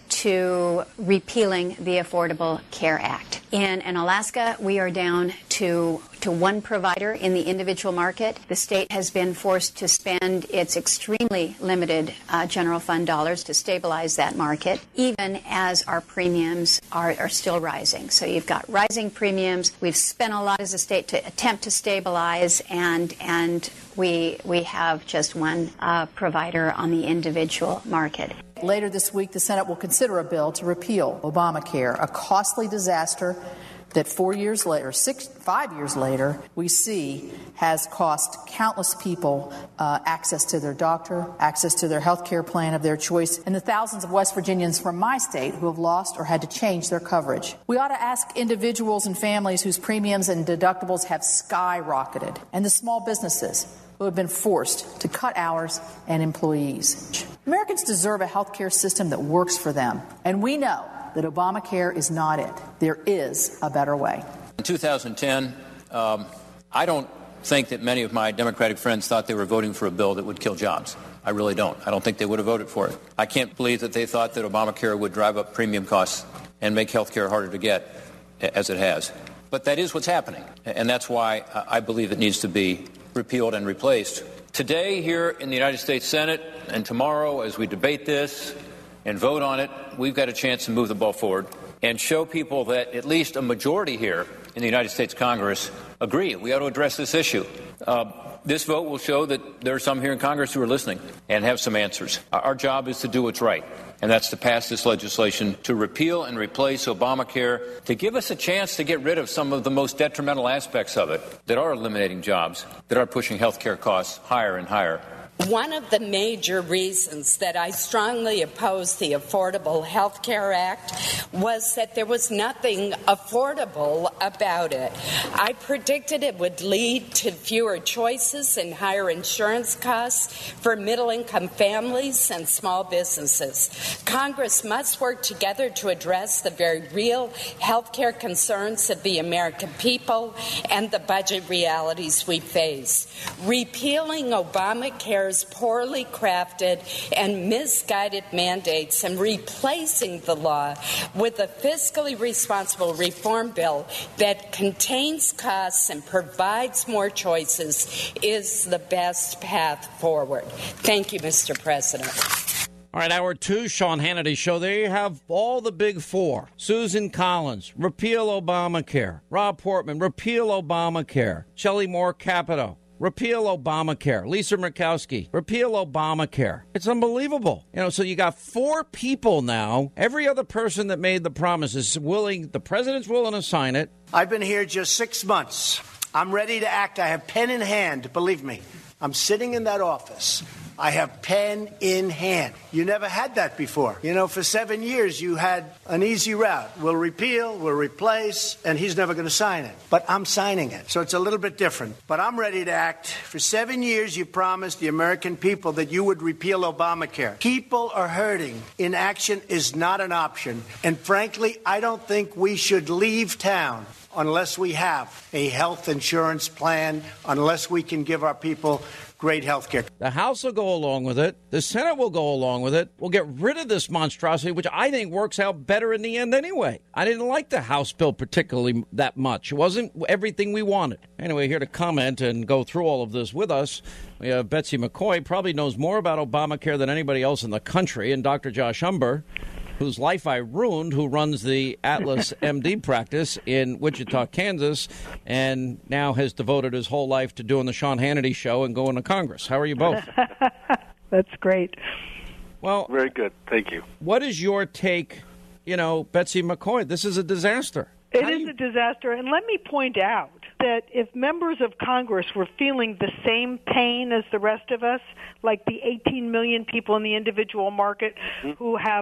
to repealing the Affordable Care Act. In, in Alaska, we are down to, to one provider in the individual market. The state has been forced to spend its extremely limited uh, general fund dollars to stabilize that market, even as our premiums are, are still rising. So you've got rising premiums. We've spent a lot as a state to attempt to stabilize, and and we we have just one uh, provider on the individual market. Later this week, the Senate will consider a bill to repeal Obamacare, a costly disaster that four years later, six, five years later, we see has cost countless people uh, access to their doctor, access to their health care plan of their choice, and the thousands of West Virginians from my state who have lost or had to change their coverage. We ought to ask individuals and families whose premiums and deductibles have skyrocketed, and the small businesses who have been forced to cut hours and employees. Americans deserve a health care system that works for them, and we know that Obamacare is not it. There is a better way. In two thousand ten, um, I don't think that many of my Democratic friends thought they were voting for a bill that would kill jobs. I really don't. I don't think they would have voted for it. I can't believe that they thought that Obamacare would drive up premium costs and make health care harder to get, as it has. But that is what's happening, and that's why I believe it needs to be repealed and replaced. Today here in the United States Senate and tomorrow as we debate this and vote on it, we've got a chance to move the ball forward and show people that at least a majority here in the United States Congress agree we ought to address this issue. Uh, this vote will show that there are some here in Congress who are listening and have some answers. Our job is to do what's right, and that's to pass this legislation to repeal and replace Obamacare, to give us a chance to get rid of some of the most detrimental aspects of it that are eliminating jobs, that are pushing health care costs higher and higher. One of the major reasons that I strongly opposed the Affordable Health Care Act was that there was nothing affordable about it. I predicted it would lead to fewer choices and higher insurance costs for middle-income families and small businesses. Congress must work together to address the very real health care concerns of the American people and the budget realities we face. Repealing Obamacare poorly crafted and misguided mandates and replacing the law with a fiscally responsible reform bill that contains costs and provides more choices is the best path forward. Thank you, Mister President. All right, hour two, Sean Hannity Show. There you have all the big four. Susan Collins, repeal Obamacare. Rob Portman, repeal Obamacare. Shelley Moore Capito, repeal Obamacare. Lisa Murkowski, repeal Obamacare. It's unbelievable. You know, so you got four people now. Every other person that made the promise is willing, the president's willing to sign it. I've been here just six months. I'm ready to act. I have pen in hand, believe me. I'm sitting in that office. I have pen in hand. You never had that before. You know, for seven years, you had an easy route. We'll repeal, we'll replace, and he's never going to sign it. But I'm signing it. So it's a little bit different. But I'm ready to act. For seven years, you promised the American people that you would repeal Obamacare. People are hurting. Inaction is not an option. And frankly, I don't think we should leave town unless we have a health insurance plan, unless we can give our people great health care. The House will go along with it. The Senate will go along with it. We'll get rid of this monstrosity, which I think works out better in the end anyway. I didn't like the House bill particularly that much. It wasn't everything we wanted. Anyway, here to comment and go through all of this with us, we have Betsy McCoy, probably knows more about Obamacare than anybody else in the country, and Doctor Josh Humber, whose life I ruined, who runs the Atlas M D practice in Wichita, Kansas, and now has devoted his whole life to doing the Sean Hannity Show and going to Congress. How are you both? That's great. Well, very good. Thank you. What is your take, you know, Betsy McCoy? This is a disaster. It How is you... a disaster. And let me point out that if members of Congress were feeling the same pain as the rest of us, like the eighteen million people in the individual market mm-hmm. who have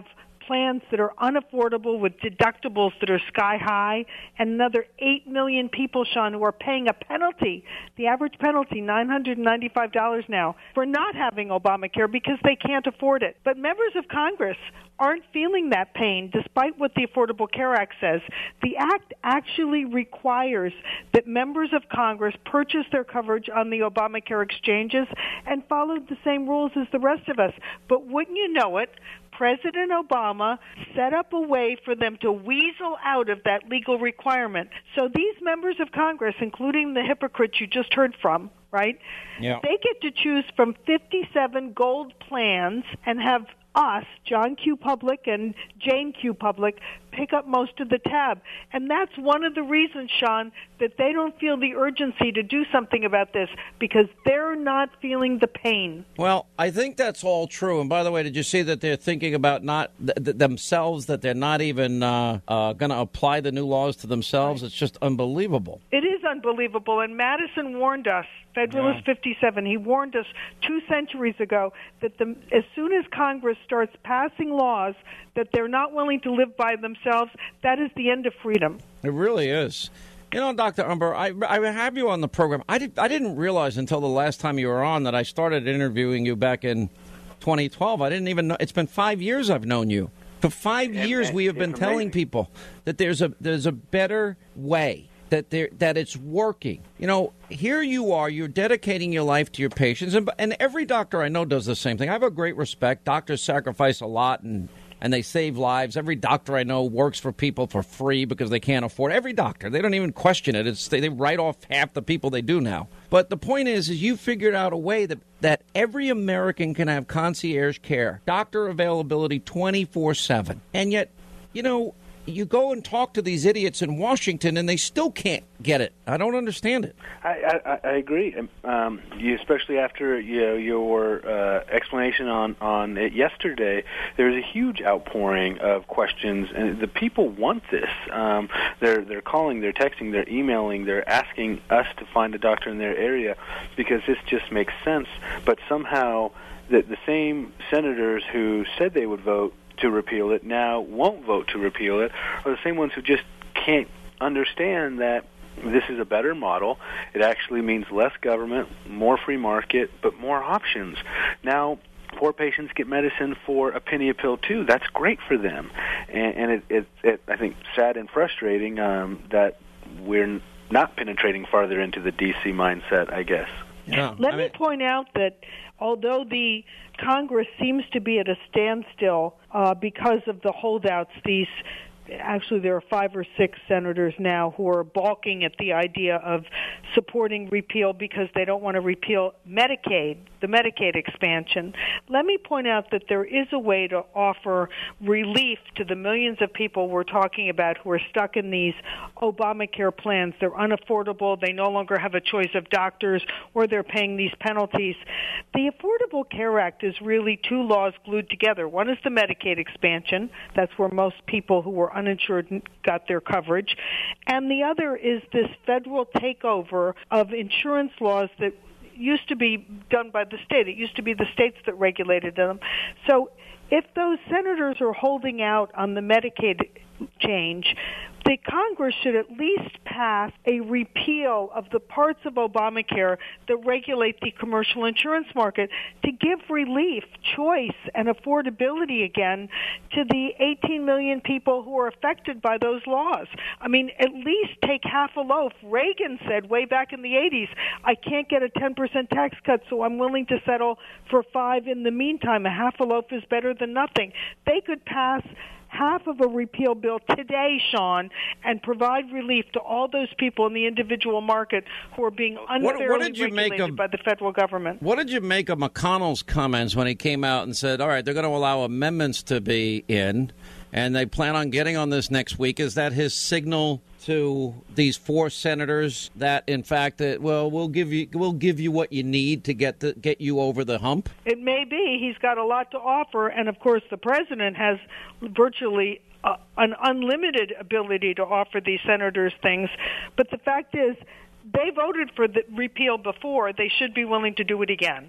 plans that are unaffordable with deductibles that are sky high, and another eight million people, Sean, who are paying a penalty, the average penalty, nine hundred ninety-five dollars now, for not having Obamacare because they can't afford it. But members of Congress aren't feeling that pain, despite what the Affordable Care Act says. The Act actually requires that members of Congress purchase their coverage on the Obamacare exchanges and follow the same rules as the rest of us. But wouldn't you know it, President Obama set up a way for them to weasel out of that legal requirement. So these members of Congress, including the hypocrites you just heard from, right? Yeah. They get to choose from fifty-seven gold plans and have us, John Q. Public and Jane Q. Public, pick up most of the tab. And that's one of the reasons, Sean, that they don't feel the urgency to do something about this, because they're not feeling the pain. Well, I think that's all true. And by the way, did you see that they're thinking about not th- th- themselves, that they're not even uh, uh, going to apply the new laws to themselves? Right. It's just unbelievable. It is unbelievable. And Madison warned us, Federalist yeah. fifty-seven, he warned us two centuries ago that the, as soon as Congress starts passing laws that they're not willing to live by themselves, that is the end of freedom. It really is. You know, Doctor Umber, I, I have you on the program. I, did, I didn't realize until the last time you were on that I started interviewing you back in twenty twelve. I didn't even know. It's been five years I've known you. For five years we have been telling people that there's a there's a better way, that there that it's working. You know, here you are, you're dedicating your life to your patients, and, and every doctor I know does the same thing. I have a great respect. Doctors sacrifice a lot, and and they save lives. Every doctor I know works for people for free because they can't afford it. Every doctor, they don't even question it. It's they, they write off half the people they do now. But the point is, is you figured out a way that, that every American can have concierge care, doctor availability twenty-four seven. And yet, you know, you go and talk to these idiots in Washington, and they still can't get it. I don't understand it. I, I, I agree, um, you, especially after you know, your uh, explanation on, on it yesterday. There's a huge outpouring of questions, and the people want this. Um, they're they're calling, they're texting, they're emailing, they're asking us to find a doctor in their area because this just makes sense. But somehow, the, the same senators who said they would vote to repeal it now won't vote to repeal it, are the same ones who just can't understand that this is a better model. It actually means less government, more free market, but more options. Now, poor patients get medicine for a penny a pill, too. That's great for them. And, and it, it, it, I think, sad and frustrating um, that we're not penetrating farther into the D C mindset, I guess. Yeah, Let I me mean, point out that although the Congress seems to be at a standstill uh, because of the holdouts, these actually there are five or six senators now who are balking at the idea of supporting repeal because they don't want to repeal Medicaid, the Medicaid expansion. Let me point out that there is a way to offer relief to the millions of people we're talking about who are stuck in these Obamacare plans. They're unaffordable. They no longer have a choice of doctors, or they're paying these penalties. The Affordable Care Act is really two laws glued together. One is the Medicaid expansion. That's where most people who were uninsured got their coverage. And the other is this federal takeover of insurance laws that used to be done by the state. It used to be the states that regulated them. So if those senators are holding out on the Medicaid change, the Congress should at least pass a repeal of the parts of Obamacare that regulate the commercial insurance market to give relief, choice, and affordability again to the eighteen million people who are affected by those laws. I mean, at least take half a loaf. Reagan said way back in the eighties, I can't get a ten percent tax cut, so I'm willing to settle for five in the meantime. A half a loaf is better than nothing. They could pass half of a repeal bill today, Sean, and provide relief to all those people in the individual market who are being unfairly what, what did you regulated make of, by the federal government. What did you make of McConnell's comments when he came out and said, all right, they're going to allow amendments to be in, and they plan on getting on this next week? Is that his signal to these four senators that, in fact, that well, we'll give you we'll give you what you need to get the, get you over the hump? It may be. He's got a lot to offer, and of course, the president has virtually uh, an unlimited ability to offer these senators things. But the fact is, they voted for the repeal before. They should be willing to do it again.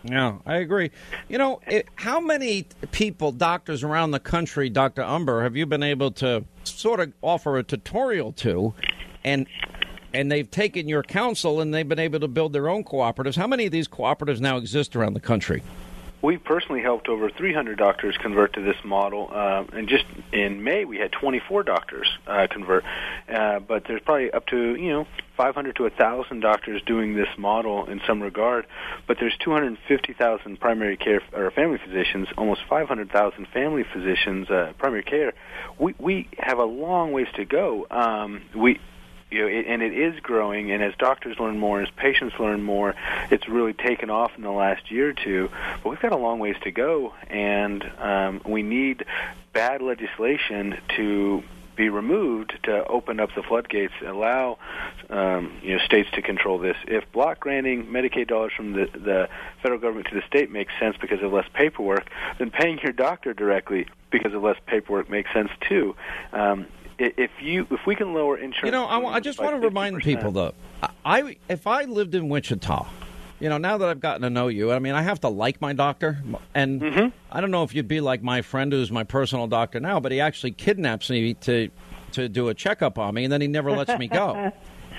Yeah, I agree. You know, it, how many people, doctors around the country, Doctor Umber, have you been able to sort of offer a tutorial to, and and they've taken your counsel and they've been able to build their own cooperatives? How many of these cooperatives now exist around the country? We personally helped over three hundred doctors convert to this model, uh, and just in May we had twenty-four doctors uh, convert. Uh, but there's probably up to you know five hundred to one thousand doctors doing this model in some regard. But there's two hundred fifty thousand primary care or family physicians, almost five hundred thousand family physicians, uh, primary care. We we have a long ways to go. Um, we. You know, it, and it is growing, and as doctors learn more, as patients learn more, it's really taken off in the last year or two. But we've got a long ways to go, and um, we need bad legislation to be removed to open up the floodgates, allow um, you know states to control this. If block granting Medicaid dollars from the, the federal government to the state makes sense because of less paperwork, then paying your doctor directly because of less paperwork makes sense too. Um, If you, if we can lower insurance, you know, I, I just want to remind people though. I, if I lived in Wichita, you know, now that I've gotten to know you, I mean, I have to like my doctor, and mm-hmm. I don't know if you'd be like my friend who's my personal doctor now, but he actually kidnaps me to to do a checkup on me, and then he never lets me go,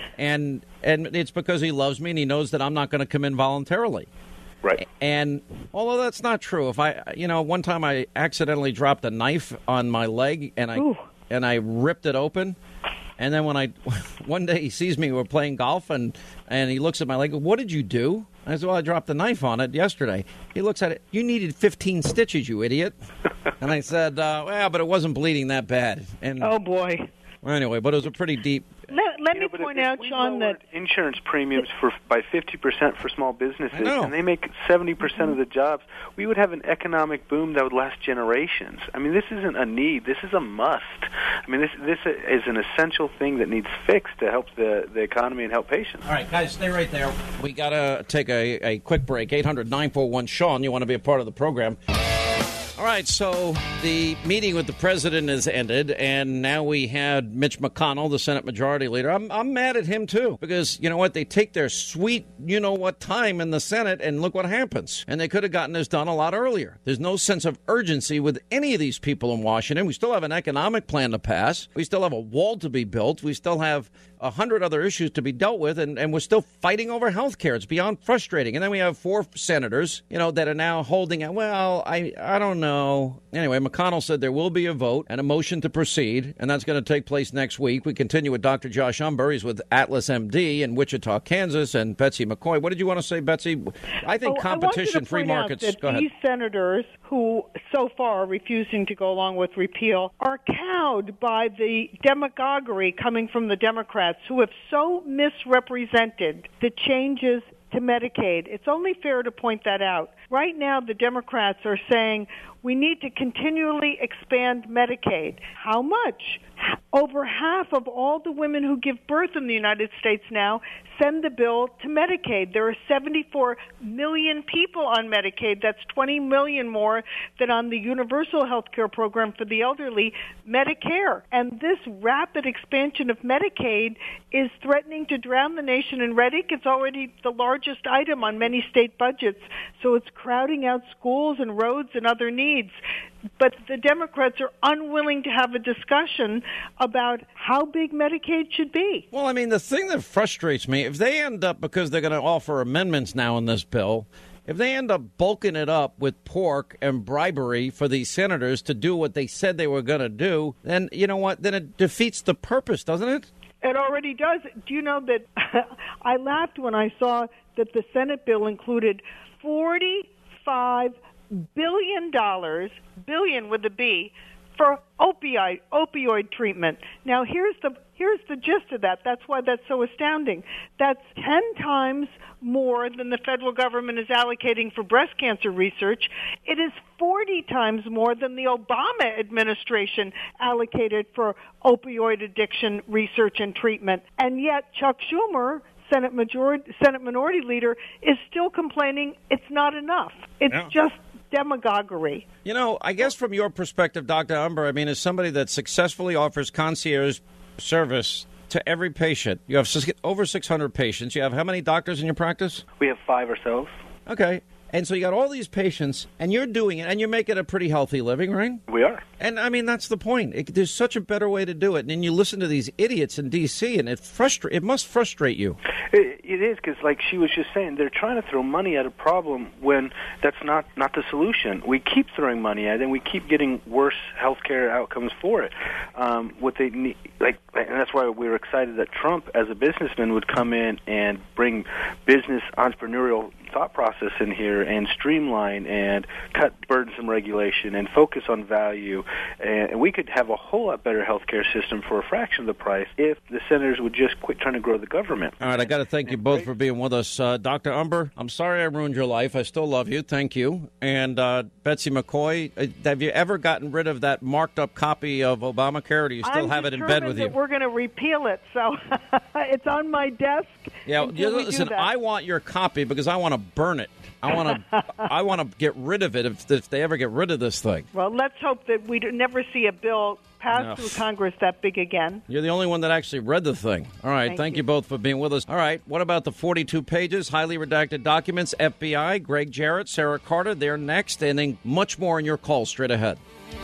and and it's because he loves me and he knows that I'm not going to come in voluntarily. Right. And although that's not true, if I, you know, one time I accidentally dropped a knife on my leg, and I. Ooh. And I ripped it open, and then when I, one day he sees me, we're playing golf, and, and he looks at my leg, what did you do? I said, well, I dropped the knife on it yesterday. He looks at it, you needed fifteen stitches, you idiot. And I said, uh, well, but it wasn't bleeding that bad. And oh, boy. Well, anyway, but it was a pretty deep... Let, let you know, me point out, Sean, that insurance premiums for by fifty percent for small businesses, and they make seventy percent of the jobs, we would have an economic boom that would last generations. I mean, this isn't a need; this is a must. I mean, this this is an essential thing that needs fixed to help the, the economy and help patients. All right, guys, stay right there. We got to take a, a quick break. eight hundred nine four one Sean, you want to be a part of the program. All right, so the meeting with the president has ended, and now we had Mitch McConnell, the Senate Majority Leader. I'm I'm mad at him, too, because, you know what, they take their sweet you-know-what time in the Senate, and look what happens. And they could have gotten this done a lot earlier. There's no sense of urgency with any of these people in Washington. We still have an economic plan to pass. We still have a wall to be built. We still have a hundred other issues to be dealt with, and, and we're still fighting over health care. It's beyond frustrating. And then we have four senators, you know, that are now holding out. Well, I, I don't know. Anyway, McConnell said there will be a vote and a motion to proceed, and that's going to take place next week. We continue with Doctor Josh Umber. He's with Atlas M D in Wichita, Kansas, and Betsy McCoy. What did you want to say, Betsy? I think oh, competition, I free markets. That Go ahead. These senators who so far are refusing to go along with repeal are cowed by the demagoguery coming from the Democrats, who have so misrepresented the changes to Medicaid. It's only fair to point that out. Right now, the Democrats are saying we need to continually expand Medicaid. How much? Over half of all the women who give birth in the United States now send the bill to Medicaid. There are seventy-four million people on Medicaid. That's twenty million more than on the universal health care program for the elderly, Medicare. And this rapid expansion of Medicaid is threatening to drown the nation in red ink. It's already the largest item on many state budgets, so it's crowding out schools and roads and other needs. But the Democrats are unwilling to have a discussion about how big Medicaid should be. Well, I mean, the thing that frustrates me, if they end up, because they're going to offer amendments now in this bill, if they end up bulking it up with pork and bribery for these senators to do what they said they were going to do, then, you know what, then it defeats the purpose, doesn't it? It already does. Do you know that I laughed when I saw that the Senate bill included forty-five billion dollars, billion with a B, for opioid opioid treatment. Now here's the here's the gist of that. That's why that's so astounding. That's ten times more than the federal government is allocating for breast cancer research. It is forty times more than the Obama administration allocated for opioid addiction research and treatment. And yet Chuck Schumer, Senate Majority Senate Minority Leader, is still complaining it's not enough. It's yeah. just demagoguery. You know, I guess from your perspective, Doctor Umber, I mean, as somebody that successfully offers concierge service to every patient, you have over six hundred patients. You have how many doctors in your practice? We have five ourselves. Okay. And so you got all these patients, and you're doing it, and you're making a pretty healthy living, right? We are. And, I mean, that's the point. It, there's such a better way to do it. And then you listen to these idiots in D C, and it frustra- It must frustrate you. It, it is, because like she was just saying, they're trying to throw money at a problem when that's not, not the solution. We keep throwing money at it, and we keep getting worse healthcare outcomes for it. Um, what they need, like, and that's why we were excited that Trump, as a businessman, would come in and bring business entrepreneurial thought process in here and streamline and cut burdensome regulation and focus on value. And we could have a whole lot better healthcare system for a fraction of the price if the senators would just quit trying to grow the government. All right, I got to thank you both for being with us. Uh, Doctor Umber, I'm sorry I ruined your life. I still love you. Thank you. And uh, Betsy McCoy, uh, have you ever gotten rid of that marked up copy of Obamacare, or do you still I'm have it in bed with you? that we're going to repeal it, so it's on my desk. Yeah, you listen, I want your copy because I want to burn it. I want to I want to get rid of it if, if they ever get rid of this thing. Well, let's hope that we never see a bill passed No. through Congress that big again. You're the only one that actually read the thing. All right, thank, Thank you. you. both for being with us. All right, what about the forty-two pages, highly redacted documents, F B I, Greg Jarrett, Sarah Carter, they're next, and then much more in your call straight ahead.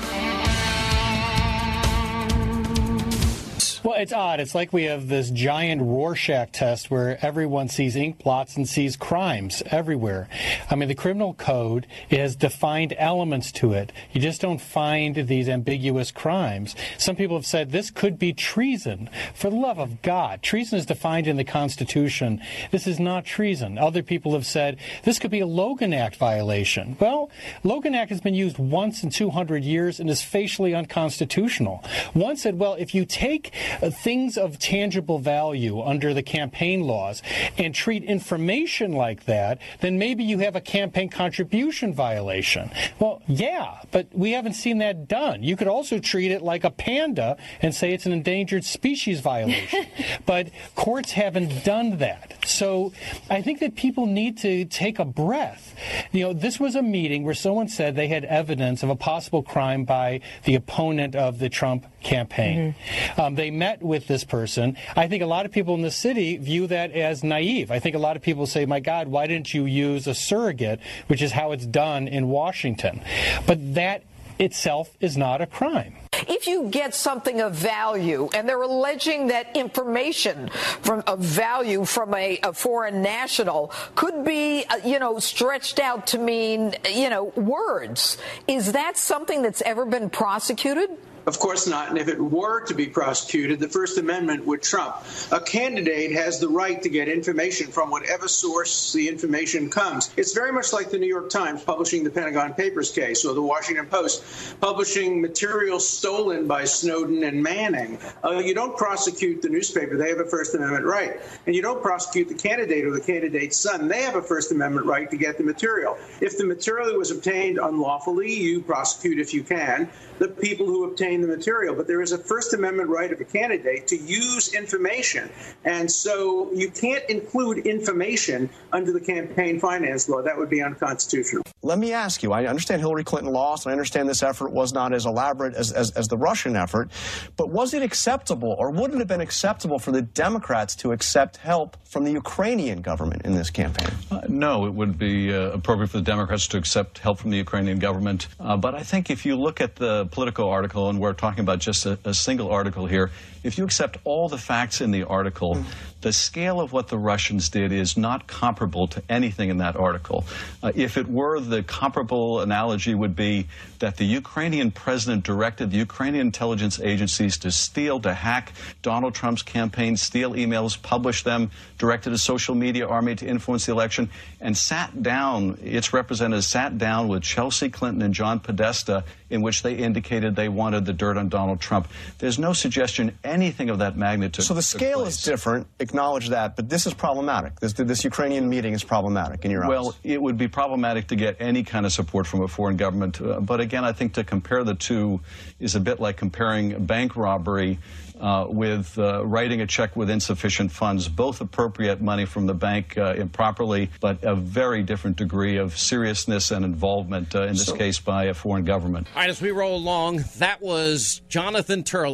Well, it's odd. It's like we have this giant Rorschach test where everyone sees ink blots and sees crimes everywhere. I mean, the criminal code has defined elements to it. You just don't find these ambiguous crimes. Some people have said this could be treason. For the love of God, treason is defined in the Constitution. This is not treason. Other people have said this could be a Logan Act violation. Well, Logan Act has been used once in two hundred years and is facially unconstitutional. One said, well, if you take uh, things of tangible value under the campaign laws and treat information like that, then maybe you have a campaign contribution violation. Well, yeah, but we haven't seen that done. You could also treat it like a panda and say it's an endangered species violation. But courts haven't done that. So I think that people need to take a breath. You know, this was a meeting where someone said they had evidence of a possible crime by the opponent of the Trump campaign. Mm-hmm. Um, they met with this person. I think a lot of people in the city view that as naive. I think a lot of people say, my God, why didn't you use a surrogate, which is how it's done in Washington. But that itself is not a crime. If you get something of value, and they're alleging that information from of value from a, a foreign national could be, uh, you know, stretched out to mean, you know, words, is that something that's ever been prosecuted? Of course not. And if it were to be prosecuted, the First Amendment would trump. A candidate has the right to get information from whatever source the information comes. It's very much like the New York Times publishing the Pentagon Papers case, or the Washington Post publishing material stolen by Snowden and Manning. Uh, you don't prosecute the newspaper. They have a First Amendment right. And you don't prosecute the candidate or the candidate's son. They have a First Amendment right to get the material. If the material was obtained unlawfully, you prosecute if you can the people who obtain the material. But there is a First Amendment right of a candidate to use information. And so you can't include information under the campaign finance law. That would be unconstitutional. Let me ask you, I understand Hillary Clinton lost, and I understand this effort was not as elaborate as, as, as the Russian effort, but was it acceptable, or would it have been acceptable for the Democrats to accept help from the Ukrainian government in this campaign? Uh, no, it would be uh, appropriate for the Democrats to accept help from the Ukrainian government. Uh, but I think if you look at the Politico article, and we're talking about just a, a single article here, if you accept all the facts in the article, mm. the scale of what the Russians did is not comparable to anything in that article. Uh, if it were, the comparable analogy would be that the Ukrainian president directed the Ukrainian intelligence agencies to steal, to hack Donald Trump's campaign, steal emails, publish them, directed a social media army to influence the election, and sat down, its representatives sat down with Chelsea Clinton and John Podesta, in which they indicated they wanted the dirt on Donald Trump. There's no suggestion anything of that magnitude. So the scale is different, acknowledge that, but this is problematic. This, this Ukrainian meeting is problematic in your eyes. Well, it would be problematic to get any kind of support from a foreign government. Uh, but again, I think to compare the two is a bit like comparing bank robbery Uh, with uh, writing a check with insufficient funds. Both appropriate money from the bank uh, improperly, but a very different degree of seriousness and involvement, uh, in this so, case, by a foreign government. All right, as we roll along, that was Jonathan Turley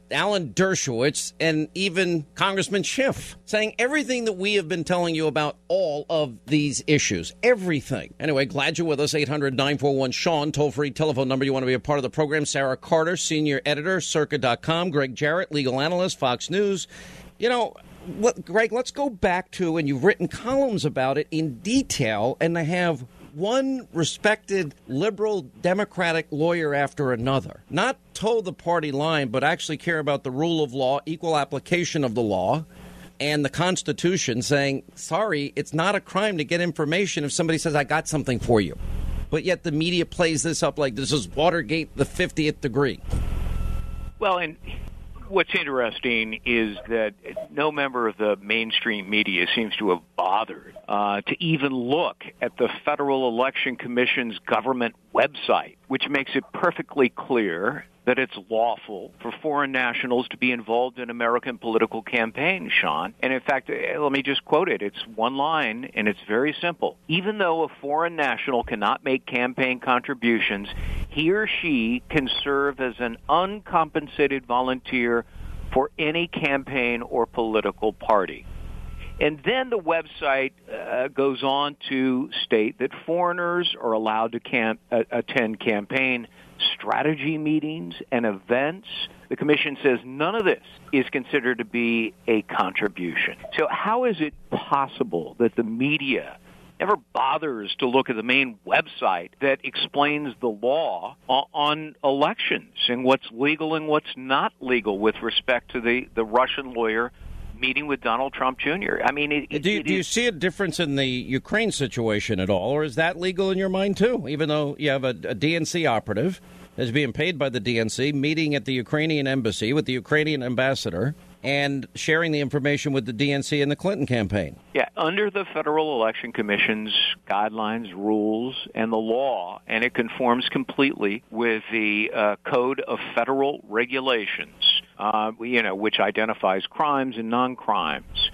Alan Dershowitz and even Congressman Schiff saying everything that we have been telling you about all of these issues. Everything. Anyway, glad you're with us. eight hundred nine four one Sean, toll-free telephone number. You want to be a part of the program. Sarah Carter, senior editor, circa dot com. Greg Jarrett, legal analyst, Fox News. You know, what, Greg, let's go back to, and you've written columns about it in detail, and I have one respected liberal Democratic lawyer after another, not toe the party line, but actually care about the rule of law, equal application of the law, and the Constitution, saying, sorry, it's not a crime to get information if somebody says, I got something for you. But yet the media plays this up like this is Watergate the fiftieth degree. Well, and what's interesting is that no member of the mainstream media seems to have bothered uh, to even look at the Federal Election Commission's government website, which makes it perfectly clear that it's lawful for foreign nationals to be involved in American political campaigns, Sean. And in fact, let me just quote it. It's one line, and it's very simple. Even though a foreign national cannot make campaign contributions, he or she can serve as an uncompensated volunteer for any campaign or political party. And then the website uh, goes on to state that foreigners are allowed to camp, uh, attend campaign strategy meetings and events. The commission says none of this is considered to be a contribution. So how is it possible that the media never bothers to look at the main website that explains the law on elections and what's legal and what's not legal with respect to the, the Russian lawyer meeting with Donald Trump Junior? I mean, it, do, you, it do you is, see a difference in the Ukraine situation at all, or is that legal in your mind, too, even though you have a, a D N C operative that's being paid by the D N C, meeting at the Ukrainian embassy with the Ukrainian ambassador, and sharing the information with the D N C and the Clinton campaign? Yeah, under the Federal Election Commission's guidelines, rules, and the law, and it conforms completely with the uh, Code of Federal Regulations, uh, you know, which identifies crimes and non-crimes.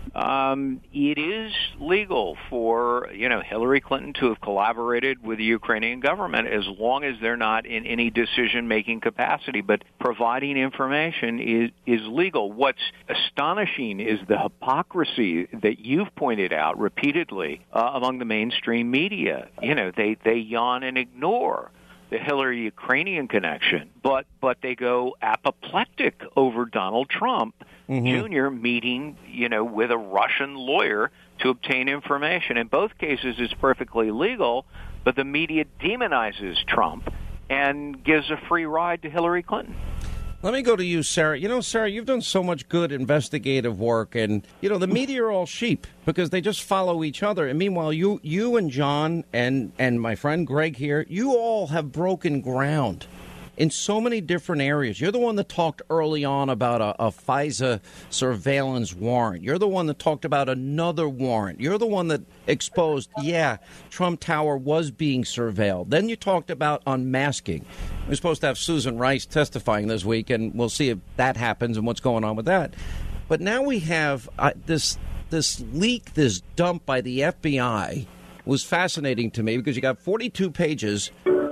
Um, it is legal for, you know, Hillary Clinton to have collaborated with the Ukrainian government as long as they're not in any decision-making capacity. But providing information is, is legal. What's astonishing is the hypocrisy that you've pointed out repeatedly uh, among the mainstream media. You know, they, they yawn and ignore the Hillary-Ukrainian connection, but but they go apoplectic over Donald Trump mm-hmm. Junior meeting, you know, with a Russian lawyer to obtain information. In both cases, it's perfectly legal, but the media demonizes Trump and gives a free ride to Hillary Clinton. Let me go to you, Sarah. You know, Sarah, you've done so much good investigative work, and, you know, the media are all sheep because they just follow each other. And meanwhile, you you and John and, and my friend Greg here, you all have broken ground in so many different areas. You're the one that talked early on about a, a FISA surveillance warrant. You're the one that talked about another warrant. You're the one that exposed, yeah, Trump Tower was being surveilled. Then you talked about unmasking. We're supposed to have Susan Rice testifying this week, and we'll see if that happens and what's going on with that. But now we have uh, this this leak, this dump by the F B I was fascinating to me because you got forty-two pages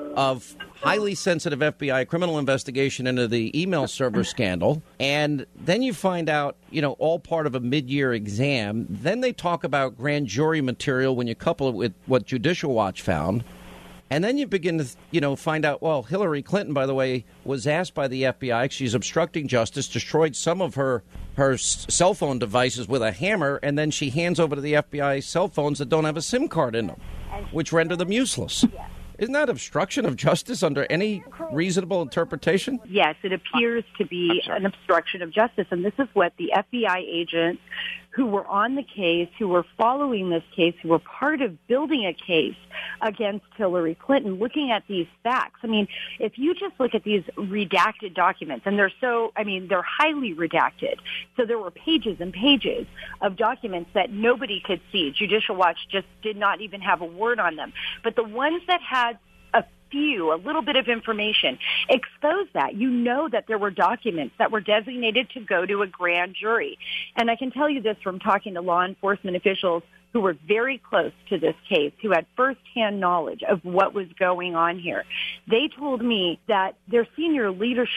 of highly sensitive F B I criminal investigation into the email server scandal. And then you find out, you know, all part of a mid-year exam. Then they talk about grand jury material when you couple it with what Judicial Watch found. And then you begin to, you know, find out, well, Hillary Clinton, by the way, was asked by the F B I. She's obstructing justice, destroyed some of her, her cell phone devices with a hammer, and then she hands over to the F B I cell phones that don't have a SIM card in them, which render them useless. Isn't that obstruction of justice under any reasonable interpretation? Yes, it appears to be an obstruction of justice. And this is what the F B I agents who were on the case, who were following this case, who were part of building a case against Hillary Clinton, looking at these facts. I mean, if you just look at these redacted documents, and they're so, I mean, they're highly redacted. So there were pages and pages of documents that nobody could see. Judicial Watch just did not even have a word on them. But the ones that had a few, a little bit of information, expose that. You know that there were documents that were designated to go to a grand jury. And I can tell you this from talking to law enforcement officials who were very close to this case, who had firsthand knowledge of what was going on here. They told me that their senior leadership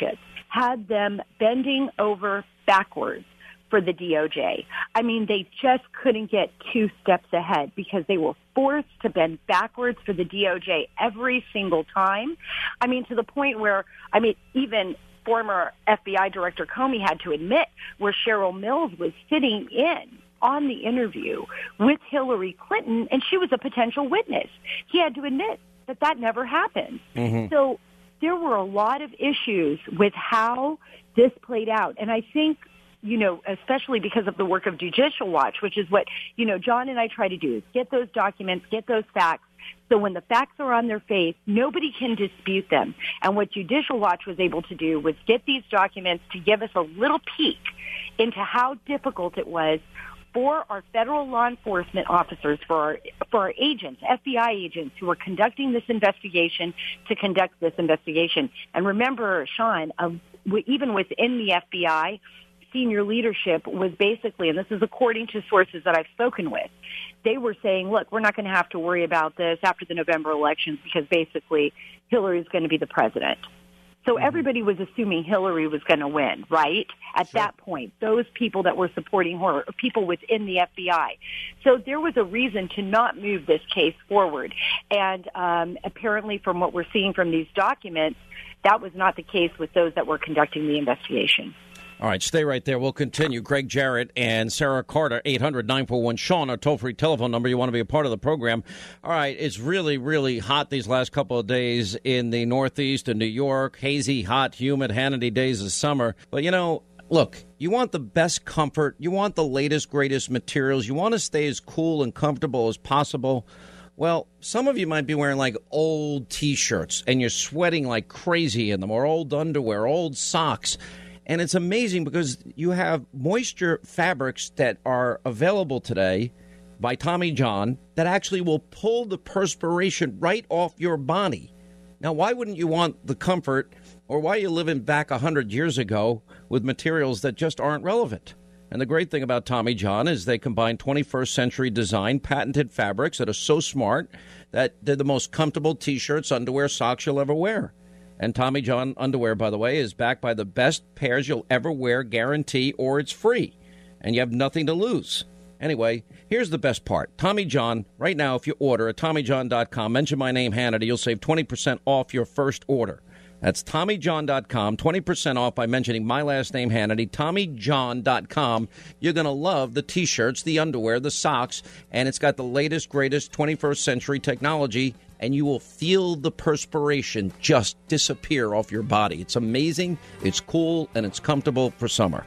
had them bending over backwards for the D O J. I mean, they just couldn't get two steps ahead because they were forced to bend backwards for the D O J every single time. I mean, to the point where, I mean, even former F B I Director Comey had to admit where Cheryl Mills was sitting in on the interview with Hillary Clinton, and she was a potential witness. He had to admit that that never happened. Mm-hmm. So there were a lot of issues with how this played out. And I think, you know, especially because of the work of Judicial Watch, which is what, you know, John and I try to do, is get those documents, get those facts. So when the facts are on their face, nobody can dispute them. And what Judicial Watch was able to do was get these documents to give us a little peek into how difficult it was for our federal law enforcement officers, for our, for our agents, F B I agents who were conducting this investigation to conduct this investigation. And remember, Sean, uh, even within the F B I, senior leadership was basically, and this is according to sources that I've spoken with, they were saying, look, we're not going to have to worry about this after the November elections because basically Hillary is going to be the president. So everybody was assuming Hillary was going to win, right? At sure. that point, those people that were supporting her, people within the F B I. So there was a reason to not move this case forward. And um, apparently from what we're seeing from these documents, that was not the case with those that were conducting the investigation. All right, stay right there. We'll continue. Greg Jarrett and Sarah Carter, eight hundred nine four one Sean, our toll-free telephone number. You want to be a part of the program. All right, it's really, really hot these last couple of days in the Northeast and New York. Hazy, hot, humid, Hannity days of summer. But, you know, look, you want the best comfort. You want the latest, greatest materials. You want to stay as cool and comfortable as possible. Well, some of you might be wearing, like, old T-shirts, and you're sweating like crazy in them, or old underwear, old socks. And it's amazing because you have moisture fabrics that are available today by Tommy John that actually will pull the perspiration right off your body. Now, why wouldn't you want the comfort, or why are you living back one hundred years ago with materials that just aren't relevant? And the great thing about Tommy John is they combine twenty-first century design, patented fabrics that are so smart that they're the most comfortable T-shirts, underwear, socks you'll ever wear. And Tommy John underwear, by the way, is backed by the best pairs you'll ever wear guarantee, or it's free. And you have nothing to lose. Anyway, here's the best part. Tommy John, right now, if you order at Tommy John dot com, mention my name, Hannity, you'll save twenty percent off your first order. That's Tommy John dot com, twenty percent off by mentioning my last name, Hannity, Tommy John dot com. You're going to love the T-shirts, the underwear, the socks, and it's got the latest, greatest twenty-first century technology, and you will feel the perspiration just disappear off your body. It's amazing, it's cool, and it's comfortable for summer.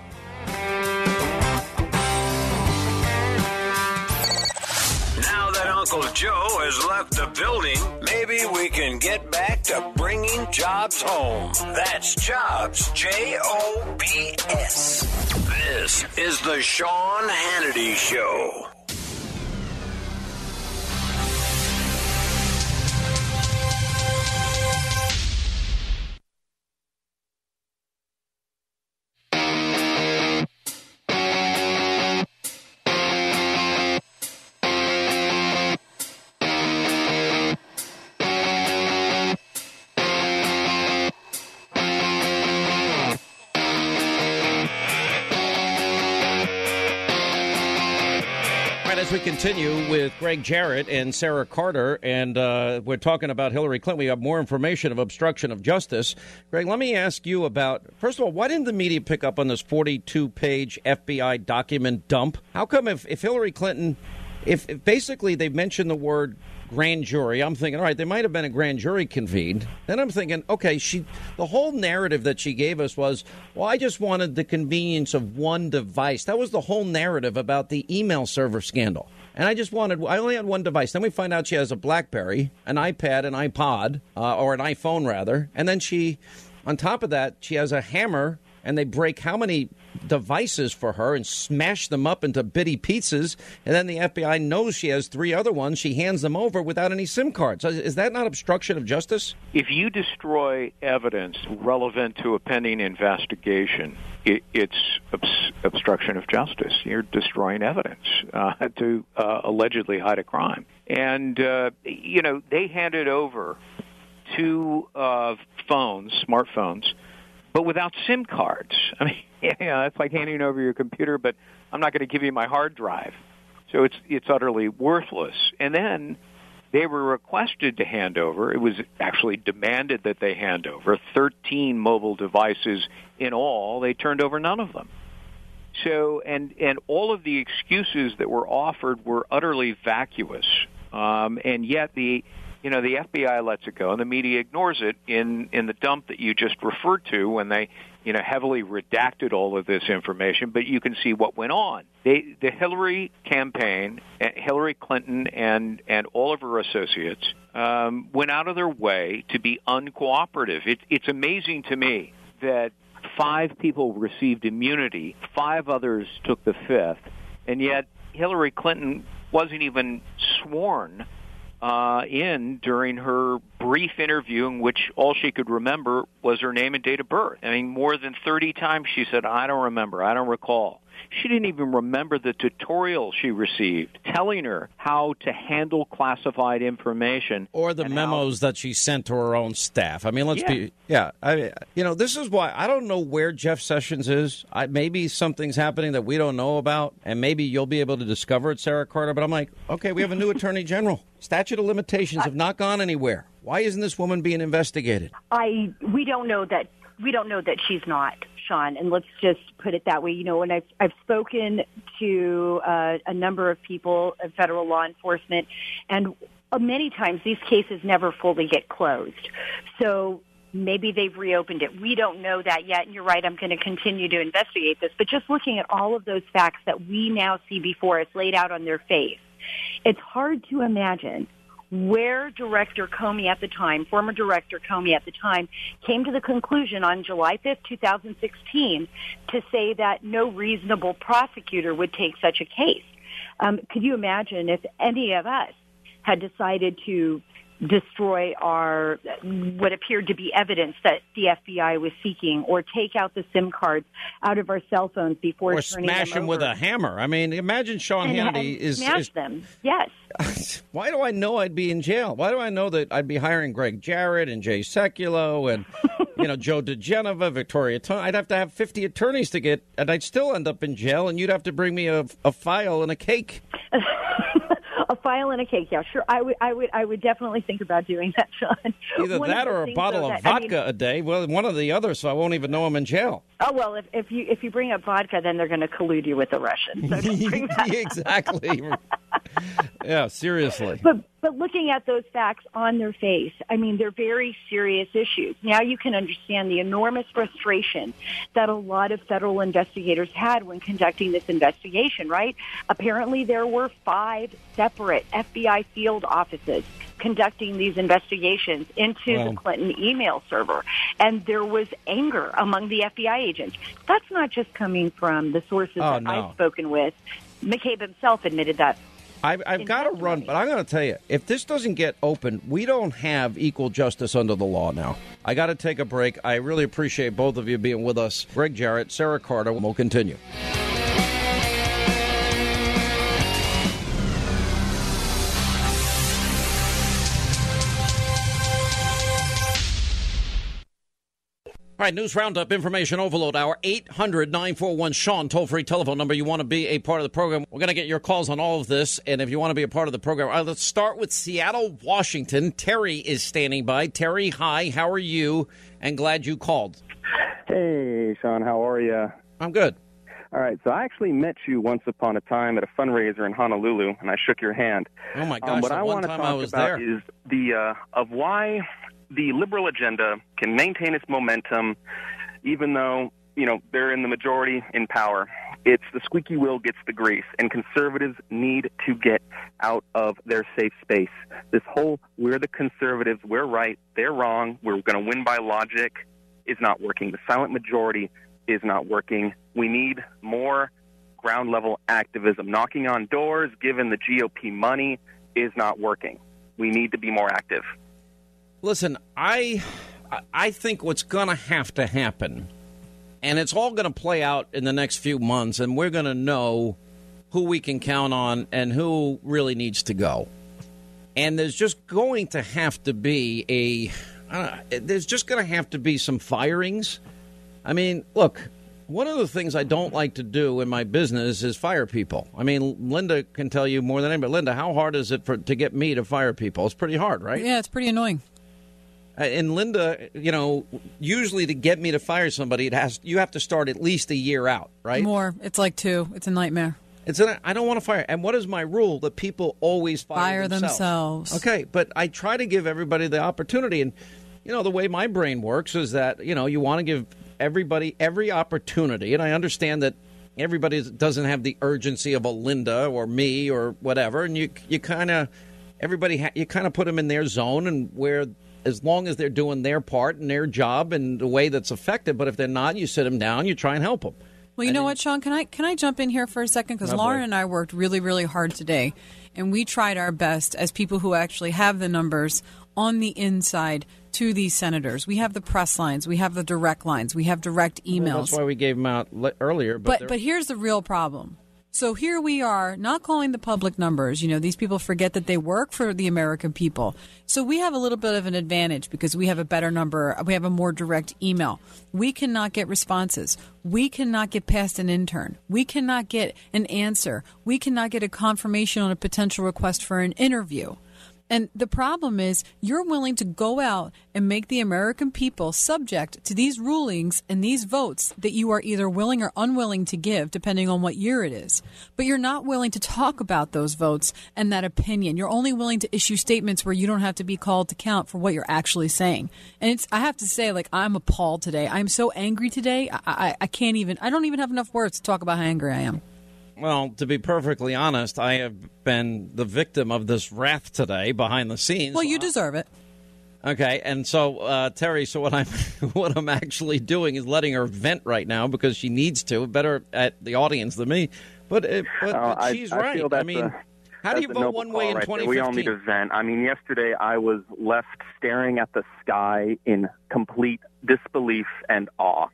Now that Uncle Joe has left the building, maybe we can get back to bringing jobs home. That's Jobs, J O B S. This is the Sean Hannity Show. As we continue with Greg Jarrett and Sarah Carter, and uh, we're talking about Hillary Clinton, we have more information of obstruction of justice. Greg, let me ask you about, first of all, why didn't the media pick up on this forty-two page F B I document dump? How come if, if Hillary Clinton, if, if basically they mentioned the word grand jury, I'm thinking, all right, there might have been a grand jury convened. Then I'm thinking, okay, she, the whole narrative that she gave us was, well, I just wanted the convenience of one device. That was the whole narrative about the email server scandal. And I just wanted, I only had one device. Then we find out she has a BlackBerry, an iPad, an iPod, uh, or an iPhone rather. And then she, on top of that, she has a hammer, and they break how many devices for her and smash them up into bitty pieces. And then the F B I knows she has three other ones. She hands them over without any SIM cards. So is that not obstruction of justice? If you destroy evidence relevant to a pending investigation, it, it's obs- obstruction of justice. You're destroying evidence uh, to uh, allegedly hide a crime. And, uh, you know, they handed over two uh, phones, smartphones, but without SIM cards. I mean, yeah, that's like handing over your computer, but I'm not going to give you my hard drive. So it's it's utterly worthless. And then they were requested to hand over. It was actually demanded that they hand over thirteen mobile devices in all. They turned over none of them. So, and and all of the excuses that were offered were utterly vacuous. Um, and yet the, you know, the F B I lets it go, and the media ignores it in, in the dump that you just referred to when they, you know, heavily redacted all of this information. But you can see what went on. They, the Hillary campaign, Hillary Clinton and, and all of her associates um, went out of their way to be uncooperative. It, it's amazing to me that five people received immunity, five others took the fifth, and yet Hillary Clinton wasn't even sworn uh, in during her brief interview in which all she could remember was her name and date of birth. I mean, more than thirty times she said, I don't remember, I don't recall. She didn't even remember the tutorial she received telling her how to handle classified information. Or the memos how... that she sent to her own staff. I mean, let's yeah. be, yeah. I, you know, this is why I don't know where Jeff Sessions is. I, maybe something's happening that we don't know about, and maybe you'll be able to discover it, Sarah Carter. But I'm like, okay, we have a new attorney general. Statute of limitations have not gone anywhere. Why isn't this woman being investigated? I we don't know that we don't know that she's not, Sean, and let's just put it that way. You know, when I've, I've spoken to uh, a number of people in federal law enforcement, and uh, many times these cases never fully get closed. So maybe they've reopened it. We don't know that yet, and you're right, I'm going to continue to investigate this. But just looking at all of those facts that we now see before us laid out on their face, it's hard to imagine where Director Comey at the time, former Director Comey at the time, came to the conclusion on July fifth, twenty sixteen, to say that no reasonable prosecutor would take such a case. Um, could you imagine if any of us had decided to destroy our what appeared to be evidence that the F B I was seeking, or take out the SIM cards out of our cell phones before or turning smash them, them with a hammer? I mean, imagine Sean and, Hannity and is smash is, them. Yes. Why do I know I'd be in jail? Why do I know that I'd be hiring Greg Jarrett and Jay Sekulow and you know Joe DeGenova, Victoria Tone? I'd have to have fifty attorneys to get, and I'd still end up in jail, and you'd have to bring me a, a file and a cake. A file and a cake, yeah, sure. I would, I would, I would definitely think about doing that, Sean. Either one that of or a bottle of that, vodka I mean, a day. Well, one or the other, so I won't even know I'm in jail. Oh well, if, if you if you bring up vodka, then they're going to collude you with the Russians. So don't bring that. Exactly. Yeah, seriously. But but looking at those facts on their face, I mean, they're very serious issues. Now you can understand the enormous frustration that a lot of federal investigators had when conducting this investigation, right? Apparently there were five separate F B I field offices conducting these investigations into well, the Clinton email server. And there was anger among the F B I agents. That's not just coming from the sources oh, that no. I've spoken with. McCabe himself admitted that. I've, I've got to run, but I'm going to tell you, if this doesn't get open, we don't have equal justice under the law now. I got to take a break. I really appreciate both of you being with us. Greg Jarrett, Sarah Carter, we'll continue. All right, News Roundup, Information Overload Hour, eight hundred nine four one Sean, toll-free telephone number. You want to be a part of the program. We're going to get your calls on all of this, and if you want to be a part of the program, right, let's start with Seattle, Washington. Terry is standing by. Terry, hi, how are you? And glad you called. Hey, Sean, how are you? I'm good. All right, so I actually met you once upon a time at a fundraiser in Honolulu, and I shook your hand. Oh, my gosh, um, what the I one want to time talk I was about there. is the, uh, of why the liberal agenda can maintain its momentum even though, you know, they're in the majority in power. It's the squeaky wheel gets the grease, and conservatives need to get out of their safe space. This whole, we're the conservatives, we're right, they're wrong, we're going to win by logic is not working. The silent majority is not working. We need more ground-level activism. Knocking on doors, giving the G O P money is not working. We need to be more active. Listen, I I think what's going to have to happen, and it's all going to play out in the next few months, and we're going to know who we can count on and who really needs to go. And there's just going to have to be a uh, there's just going to have to be some firings I mean, look, one of the things I don't like to do in my business is fire people. I mean, Linda can tell you more than anybody. Linda, how hard is it for to get me to fire people? It's pretty hard, right? Yeah, it's pretty annoying. And Linda, you know, usually to get me to fire somebody, it has you have to start at least a year out, right? More. It's like two. It's a nightmare. It's an, I don't want to fire. And what is my rule? That people always fire, fire themselves. themselves. Okay, but I try to give everybody the opportunity. And, you know, the way my brain works is that, you know, you want to give everybody every opportunity. And I understand that everybody doesn't have the urgency of a Linda or me or whatever. And you you kind of, everybody, ha- you kind of put them in their zone and where, as long as they're doing their part and their job in the way that's effective. But if they're not, you sit them down, you try and help them. Well, you know what, Sean? Can I can I jump in here for a second? Because Lauren and I worked really, really hard today, and we tried our best as people who actually have the numbers on the inside to these senators. We have the press lines. We have the direct lines. We have direct emails. Well, that's why we gave them out earlier. But But, but here's the real problem. So here we are, not calling the public numbers. You know, these people forget that they work for the American people. So we have a little bit of an advantage because we have a better number. We have a more direct email. We cannot get responses. We cannot get past an intern. We cannot get an answer. We cannot get a confirmation on a potential request for an interview. And the problem is you're willing to go out and make the American people subject to these rulings and these votes that you are either willing or unwilling to give, depending on what year it is. But you're not willing to talk about those votes and that opinion. You're only willing to issue statements where you don't have to be called to count for what you're actually saying. And it's, I have to say, like, I'm appalled today. I'm so angry today. I, I, I can't even, I don't even have enough words to talk about how angry I am. Well, to be perfectly honest, I have been the victim of this wrath today behind the scenes. Well, you deserve it. Okay, and so, uh, Terry, so what I'm what I'm actually doing is letting her vent right now because she needs to, better at the audience than me. But, uh, but, Uh, but she's I, I right. feel that's I mean, a, how do you that's a vote noble one way call in right twenty there. fifteen? We all need to vent. I mean, yesterday I was left staring at the sky in complete disbelief and awe.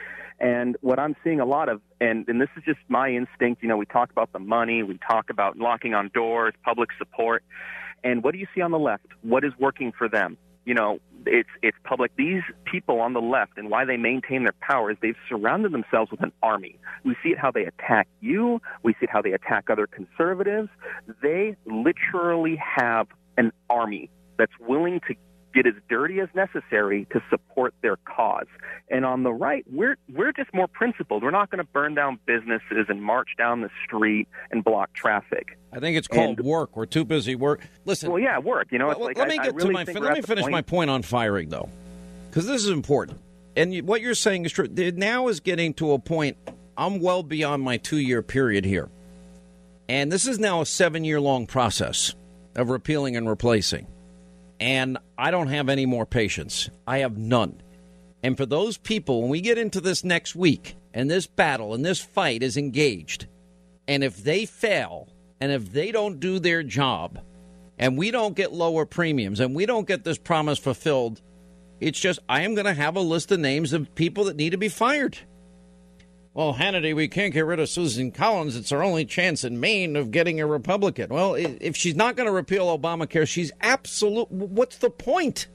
And what I'm seeing a lot of, and, and this is just my instinct, you know, we talk about the money, we talk about knocking on doors, public support, and what do you see on the left? What is working for them? You know, it's it's public. These people on the left and why they maintain their power is they've surrounded themselves with an army. We see it how they attack you. We see it how they attack other conservatives. They literally have an army that's willing to get as dirty as necessary to support their cause. And on the right, we're we're just more principled. We're not going to burn down businesses and march down the street and block traffic. I think it's called and, work. We're too busy work. Listen. Well, yeah, work. You know, it's well, like let me I, get I really to my. think Let me finish point. my point on firing, though, because this is important. And you, what you're saying is true. It now is getting to a point. I'm well beyond my two-year period here, and this is now a seven-year-long process of repealing and replacing. And I don't have any more patience. I have none. And for those people, when we get into this next week and this battle and this fight is engaged, and if they fail and if they don't do their job and we don't get lower premiums and we don't get this promise fulfilled, it's just I am going to have a list of names of people that need to be fired. Well, Hannity, we can't get rid of Susan Collins. It's our only chance in Maine of getting a Republican. Well, if she's not going to repeal Obamacare, she's absolute. What's the point?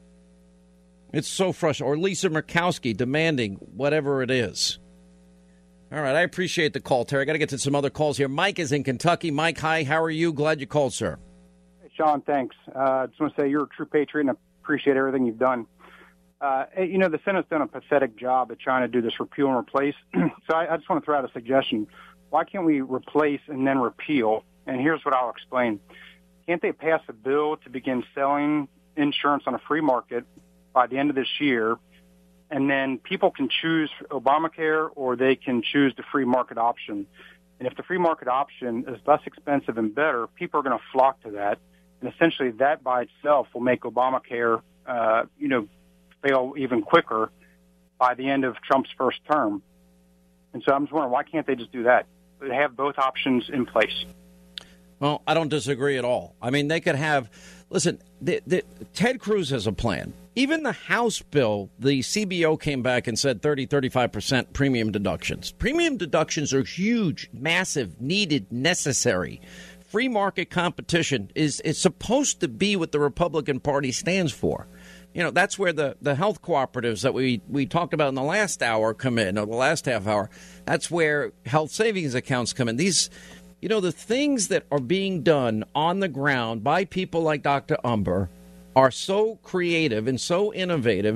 It's so frustrating. Or Lisa Murkowski demanding whatever it is. All right, I appreciate the call, Terry. I got to get to some other calls here. Mike is in Kentucky. Mike, hi. How are you? Glad you called, sir. Hey, Sean, thanks. Uh, I just want to say you're a true patriot, and I appreciate everything you've done. Uh, you know, the Senate's done a pathetic job at trying to do this repeal and replace. So I, I just want to throw out a suggestion. Why can't we replace and then repeal? And here's what I'll explain. Can't they pass a bill to begin selling insurance on a free market by the end of this year? And then people can choose Obamacare or they can choose the free market option. And if the free market option is less expensive and better, people are going to flock to that. And essentially that by itself will make Obamacare, uh, you know, fail even quicker by the end of Trump's first term. And so I'm just wondering, why can't they just do that? They have both options in place. Well, I don't disagree at all. I mean, they could have, listen, the, the, Ted Cruz has a plan. Even the House bill, the C B O came back and said thirty, thirty-five percent premium deductions. Premium deductions are huge, massive, needed, necessary. Free market competition is, is supposed to be what the Republican Party stands for. You know, that's where the, the health cooperatives that we, we talked about in the last hour come in, or the last half hour. That's where health savings accounts come in. These, you know, the things that are being done on the ground by people like Doctor Umber are so creative and so innovative.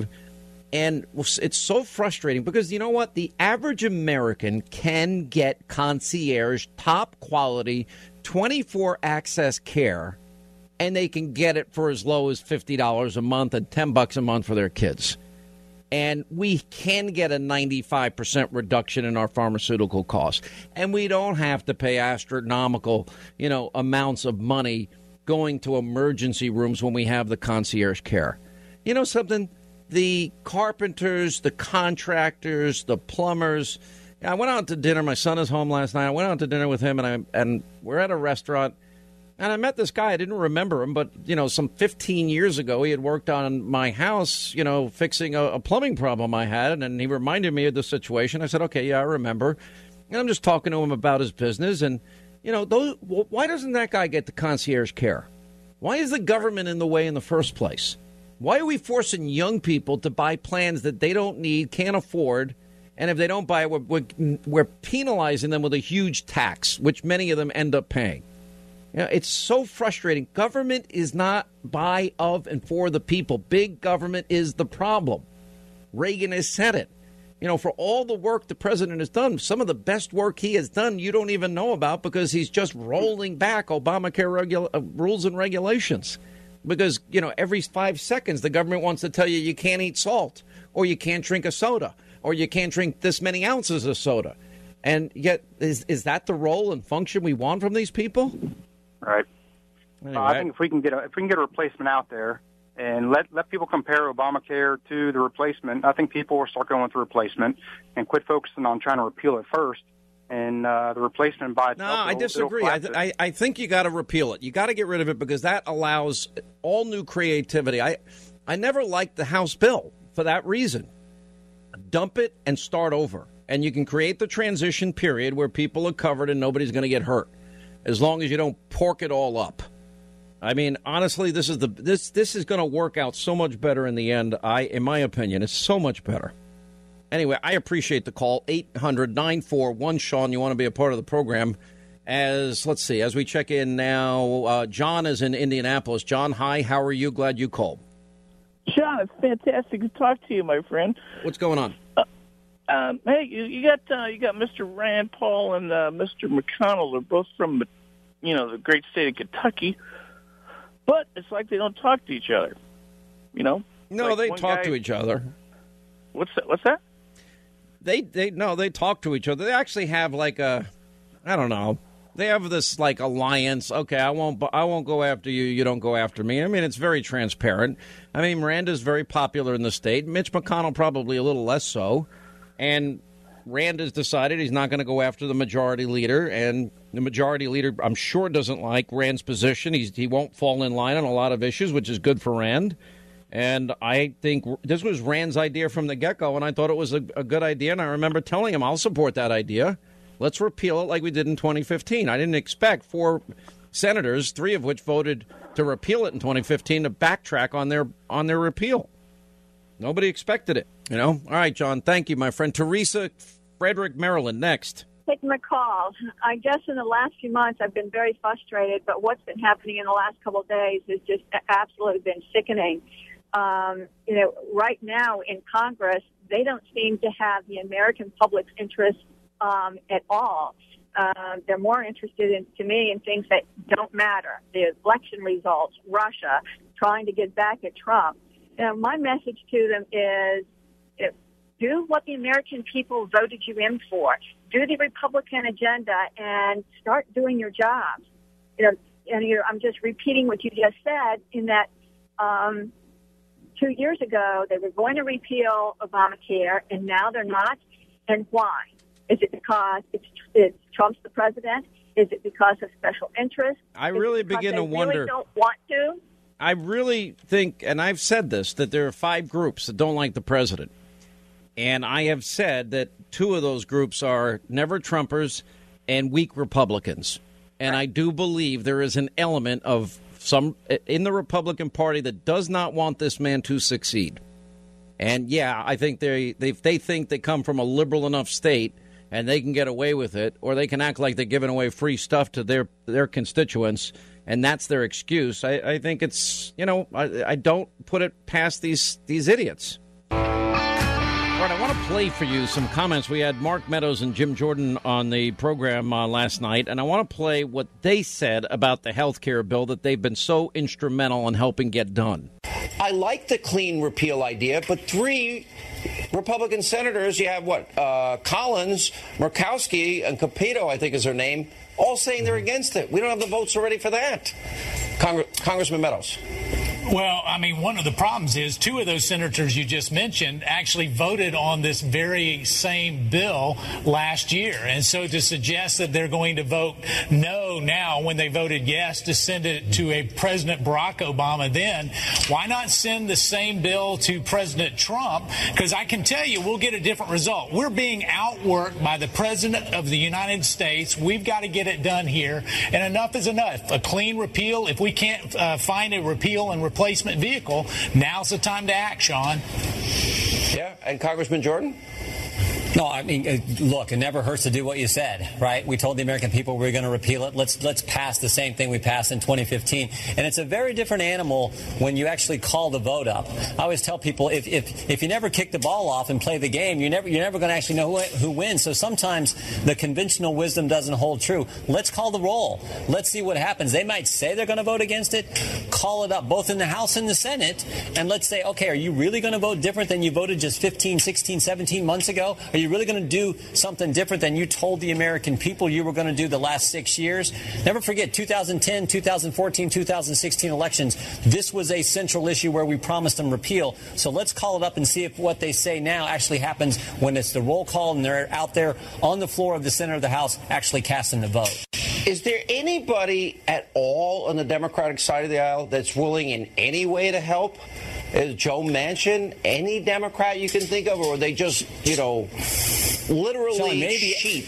And it's so frustrating because, you know what? The average American can get concierge, top quality, twenty-four access care, and they can get it for as low as fifty dollars a month and ten bucks a month for their kids. And we can get a ninety-five percent reduction in our pharmaceutical costs. And we don't have to pay astronomical, you know, amounts of money going to emergency rooms when we have the concierge care. You know something? The carpenters, the contractors, the plumbers. I went out to dinner. My son is home last night. I went out to dinner with him, and I and we're at a restaurant. And I met this guy. I didn't remember him, but, you know, some fifteen years ago, he had worked on my house, you know, fixing a, a plumbing problem I had. And he reminded me of the situation. I said, OK, yeah, I remember. And I'm just talking to him about his business. And, you know, those, why doesn't that guy get the concierge care? Why is the government in the way in the first place? Why are we forcing young people to buy plans that they don't need, can't afford? And if they don't buy it, we're, we're, we're penalizing them with a huge tax, which many of them end up paying. You know, it's so frustrating. Government is not by, of, and for the people. Big government is the problem. Reagan has said it. You know, for all the work the president has done, some of the best work he has done you don't even know about because he's just rolling back Obamacare regu- uh, rules and regulations. Because, you know, every five seconds the government wants to tell you you can't eat salt, or you can't drink a soda, or you can't drink this many ounces of soda. And yet, is is that the role and function we want from these people? Right. Anyway. Uh, I think if we can get a, if we can get a replacement out there and let let people compare Obamacare to the replacement, I think people will start going with the replacement and quit focusing on trying to repeal it first. And uh, the replacement by itself. No, I disagree. I, th- I I think you got to repeal it. You got to get rid of it because that allows all new creativity. I I never liked the House bill for that reason. Dump it and start over, and you can create the transition period where people are covered and nobody's going to get hurt, as long as you don't pork it all up. I mean, honestly, this is the this this is going to work out so much better in the end. I, in my opinion, it's so much better. Anyway, I appreciate the call. eight hundred nine four one Sean, you want to be a part of the program. As, let's see, as we check in now, uh, John is in Indianapolis. John, hi, how are you? Glad you called. Sean, it's fantastic to talk to you, my friend. What's going on? Uh, um, hey, you, you got uh, you got Mister Rand Paul and uh, Mister McConnell. They're both from, you know, the great state of Kentucky. But it's like they don't talk to each other, you know? No, like they talk guy, to each other. What's that? What's that? They, they, no, they talk to each other. They actually have like a, I don't know. They have this like alliance. Okay, I won't, I won't go after you. You don't go after me. I mean, it's very transparent. I mean, Rand is very popular in the state. Mitch McConnell probably a little less so. And Rand has decided he's not going to go after the majority leader. And the majority leader, I'm sure, doesn't like Rand's position. He's, he won't fall in line on a lot of issues, which is good for Rand. And I think this was Rand's idea from the get-go, and I thought it was a, a good idea. And I remember telling him, I'll support that idea. Let's repeal it like we did in twenty fifteen. I didn't expect four senators, three of which voted to repeal it in twenty fifteen, to backtrack on their on their repeal. Nobody expected it, you know. All right, John, thank you, my friend. Teresa, Frederick, Maryland, next. Taking my call. I guess in the last few months I've been very frustrated, but what's been happening in the last couple of days has just absolutely been sickening. Um, you know, right now in Congress, they don't seem to have the American public's interest um, at all. Uh, they're more interested in, to me, in things that don't matter. The election results, Russia, trying to get back at Trump. You know, my message to them is, you know, do what the American people voted you in for. Do the Republican agenda and start doing your jobs. You know, and you're, I'm just repeating what you just said in that um, two years ago they were going to repeal Obamacare, and now they're not. And why? Is it because it's, it's Trump's the president? Is it because of special interest? I really begin to wonder. Really don't want to. I really think, and I've said this, that there are five groups that don't like the president. And I have said that two of those groups are never Trumpers and weak Republicans. And I do believe there is an element of some in the Republican Party that does not want this man to succeed. And, yeah, I think they, they they think they come from a liberal enough state and they can get away with it, or they can act like they're giving away free stuff to their, their constituents, and that's their excuse. I, I think it's, you know, I, I don't put it past these these idiots. All right, I want to play for you some comments. We had Mark Meadows and Jim Jordan on the program uh, last night, and I want to play what they said about the health care bill that they've been so instrumental in helping get done. I like the clean repeal idea, but three Republican senators, you have what, uh, Collins, Murkowski, and Capito, I think is her name, all saying they're against it. We don't have the votes already for that. Congre- Congressman Meadows. Well, I mean, one of the problems is two of those senators you just mentioned actually voted on this very same bill last year. And so to suggest that they're going to vote no now when they voted yes to send it to a President Barack Obama then, why not send the same bill to President Trump? Because I can tell you we'll get a different result. We're being outworked by the President of the United States. We've got to get it done here. And enough is enough. A clean repeal, if we can't uh, find a repeal and repeal replacement vehicle, now's the time to act, Sean. Yeah, and Congressman Jordan? No, I mean, look, it never hurts to do what you said, right? We told the American people we were going to repeal it. Let's let's pass the same thing we passed in twenty fifteen. And it's a very different animal when you actually call the vote up. I always tell people if if, if you never kick the ball off and play the game, you're never you're never going to actually know who, who wins. So sometimes the conventional wisdom doesn't hold true. Let's call the roll. Let's see what happens. They might say they're going to vote against it. Call it up both in the House and the Senate. And let's say, okay, are you really going to vote different than you voted just fifteen, sixteen, seventeen months ago? Are you really going to do something different than you told the American people you were going to do the last six years? Never forget, two thousand ten, two thousand fourteen, two thousand sixteen elections, this was a central issue where we promised them repeal. So let's call it up and see if what they say now actually happens when it's the roll call and they're out there on the floor of the Senate or the House actually casting the vote. Is there anybody at all on the Democratic side of the aisle that's willing in any way to help? Is Joe Manchin any Democrat you can think of, or are they just, you know, literally Sean, maybe, sheep?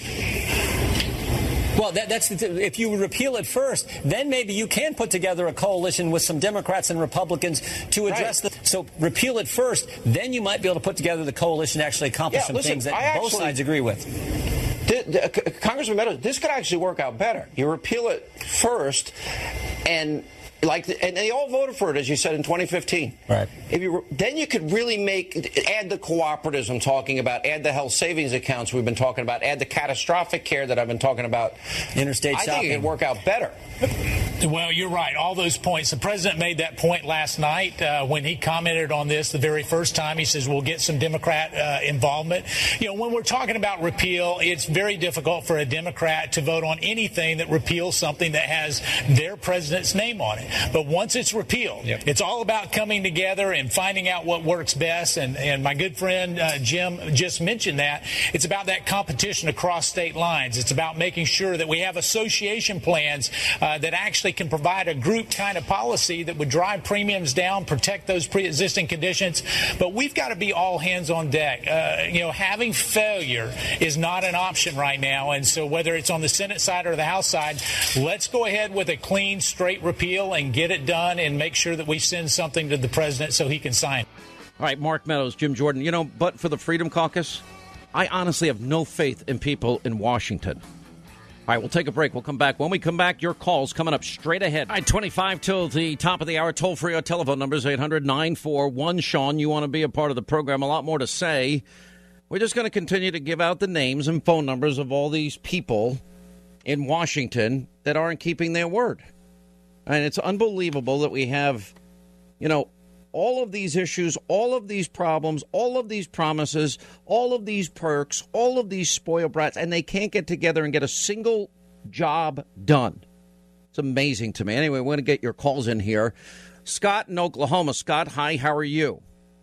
Well, that, that's the, if you repeal it first, then maybe you can put together a coalition with some Democrats and Republicans to address right. the. So repeal it first, then you might be able to put together the coalition to actually accomplish yeah, some listen, things that I both actually, sides agree with. The, the, Congressman Meadows, this could actually work out better. You repeal it first, and. Like, and they all voted for it, as you said, in twenty fifteen. Right. If you then you could really make add the cooperatives I'm talking about, add the health savings accounts we've been talking about, add the catastrophic care that I've been talking about. Interstate I shopping. think it could work out better. Well, you're right. All those points. The president made that point last night uh, when he commented on this the very first time. He says we'll get some Democrat uh, involvement. You know, when we're talking about repeal, it's very difficult for a Democrat to vote on anything that repeals something that has their president's name on it. But once it's repealed, yep. it's all about coming together and finding out what works best. And, and my good friend uh, Jim just mentioned that. It's about that competition across state lines. It's about making sure that we have association plans uh, that actually can provide a group kind of policy that would drive premiums down, protect those pre-existing conditions. But we've got to be all hands on deck. Uh, you know, having failure is not an option right now. And so whether it's on the Senate side or the House side, let's go ahead with a clean, straight repeal and get it done and make sure that we send something to the president so he can sign. All right, Mark Meadows, Jim Jordan. You know, but for the Freedom Caucus, I honestly have no faith in people in Washington. All right, we'll take a break. We'll come back. When we come back, your calls coming up straight ahead. All right, twenty-five till the top of the hour. Toll-free or telephone numbers, eight hundred, nine four one, Sean. You want to be a part of the program. A lot more to say. We're just going to continue to give out the names and phone numbers of all these people in Washington that aren't keeping their word. And it's unbelievable that we have, you know, all of these issues, all of these problems, all of these promises, all of these perks, all of these spoiled brats, and they can't get together and get a single job done. It's amazing to me. Anyway, we're going to get your calls in here. Scott in Oklahoma. Scott, hi, how are you?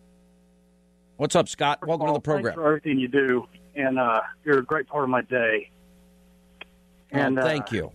What's up, Scott? Welcome well, to the program. Thanks for everything you do, and uh, you're a great part of my day. And oh, thank uh, you.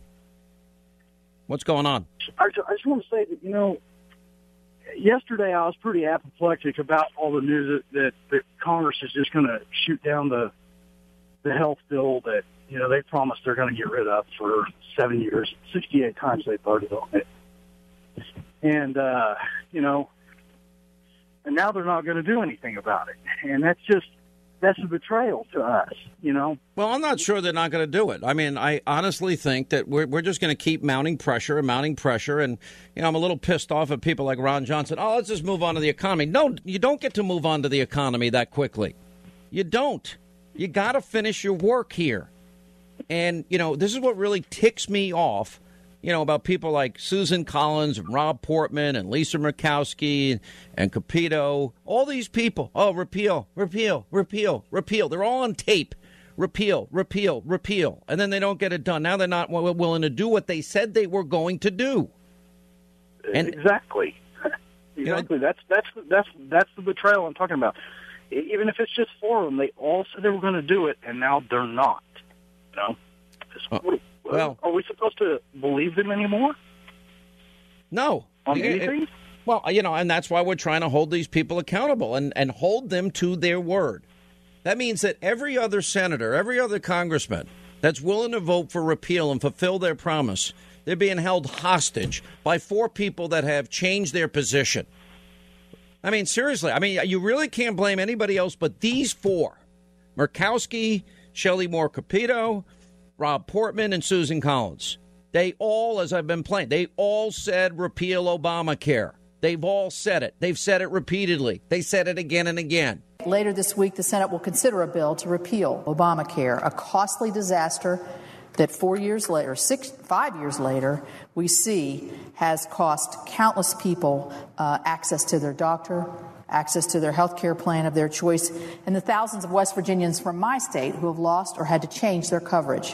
What's going on? I just, I just want to say that, you know, yesterday I was pretty apoplectic about all the news that, that, that Congress is just going to shoot down the the health bill that, you know, they promised they're going to get rid of for seven years. sixty-eight times they voted on it. And, uh, you know, and now they're not going to do anything about it. And that's just, that's a betrayal to us, you know. Well, I'm not sure they're not going to do it. I mean, I honestly think that we're we're just going to keep mounting pressure and mounting pressure. And, you know, I'm a little pissed off at people like Ron Johnson. Oh, let's just move on to the economy. No, you don't get to move on to the economy that quickly. You don't. You got to finish your work here. And, you know, this is what really ticks me off, you know, about people like Susan Collins and Rob Portman and Lisa Murkowski and, and Capito, all these people. Oh, repeal, repeal, repeal, repeal. They're all on tape. Repeal, repeal, repeal. And then they don't get it done. Now they're not w- willing to do what they said they were going to do. And exactly. Exactly. You know, that's, that's, that's, that's the betrayal I'm talking about. Even if it's just four of them, they all said they were going to do it, and now they're not. You know? Oh. Well, are we supposed to believe them anymore? No. On it, anything? It, well, you know, and that's why we're trying to hold these people accountable and, and hold them to their word. That means that every other senator, every other congressman that's willing to vote for repeal and fulfill their promise, they're being held hostage by four people that have changed their position. I mean, seriously, I mean, you really can't blame anybody else but these four. Murkowski, Shelley Moore Capito, Rob Portman, and Susan Collins. They all, as I've been playing, they all said repeal Obamacare. They've all said it. They've said it repeatedly. They said it again and again. Later this week, the Senate will consider a bill to repeal Obamacare, a costly disaster that four years later, six, five years later, we see has cost countless people uh, access to their doctor, access to their health care plan of their choice, and the thousands of West Virginians from my state who have lost or had to change their coverage.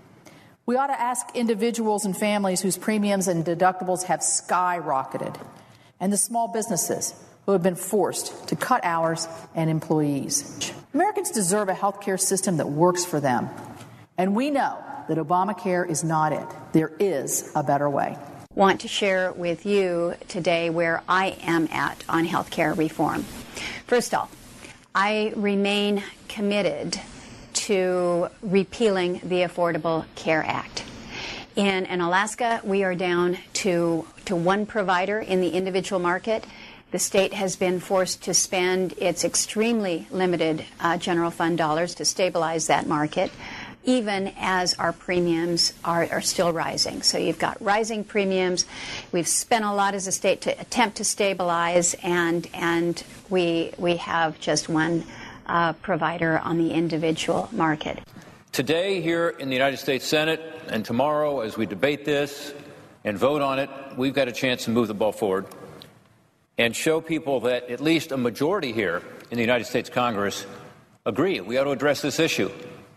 We ought to ask individuals and families whose premiums and deductibles have skyrocketed, and the small businesses who have been forced to cut hours and employees. Americans deserve a health care system that works for them, and we know that Obamacare is not it. There is a better way. Want to share with you today where I am at on health care reform. First off, I remain committed to repealing the Affordable Care Act. In, in Alaska, we are down to, to one provider in the individual market. The state has been forced to spend its extremely limited uh, general fund dollars to stabilize that market, even as our premiums are, are still rising. So you've got rising premiums. We've spent a lot as a state to attempt to stabilize, and and we we have just one uh, provider on the individual market. Today here in the United States Senate and tomorrow as we debate this and vote on it, we've got a chance to move the ball forward and show people that at least a majority here in the United States Congress agree we ought to address this issue.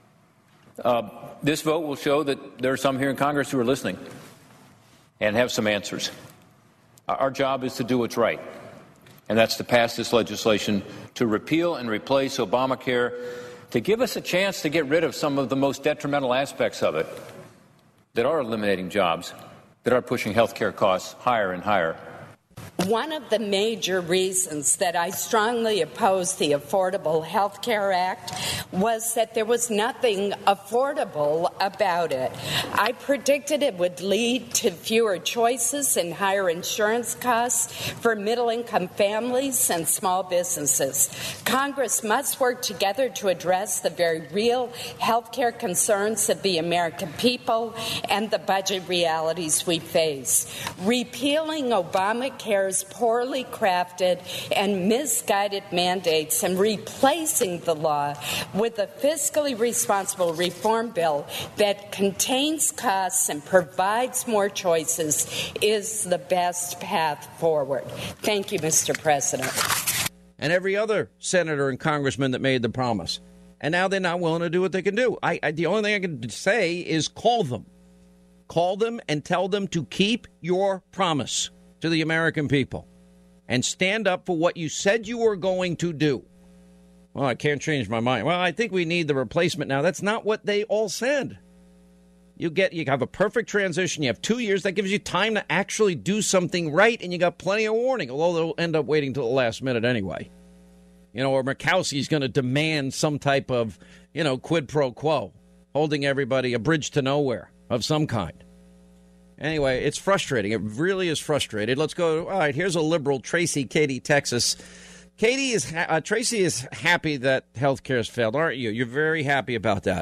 Uh, this vote will show that there are some here in Congress who are listening and have some answers. Our job is to do what's right, and that's to pass this legislation to repeal and replace Obamacare, to give us a chance to get rid of some of the most detrimental aspects of it that are eliminating jobs, that are pushing health care costs higher and higher. One of the major reasons that I strongly opposed the Affordable Health Care Act was that there was nothing affordable about it. I predicted it would lead to fewer choices and higher insurance costs for middle-income families and small businesses. Congress must work together to address the very real health care concerns of the American people and the budget realities we face. Repealing Obamacare poorly crafted and misguided mandates and replacing the law with a fiscally responsible reform bill that contains costs and provides more choices is the best path forward. Thank you, Mister President. And every other senator and congressman that made the promise. And now they're not willing to do what they can do. I, I the only thing I can say is call them. Call them and tell them to keep your promise to the American people and stand up for what you said you were going to do. Well, I can't change my mind. Well, I think we need the replacement now. That's not what they all said. You get, you have a perfect transition. You have two years. That gives you time to actually do something right, and you got plenty of warning, although they'll end up waiting till the last minute anyway. You know, or Murkowski's going to demand some type of, you know, quid pro quo, holding everybody a bridge to nowhere of some kind. Anyway, it's frustrating. It really is frustrating. Let's go. All right, here's a liberal, Tracy, Katy, Texas. Katie is ha- uh, Tracy is happy that health care has failed, aren't you? You're very happy about that.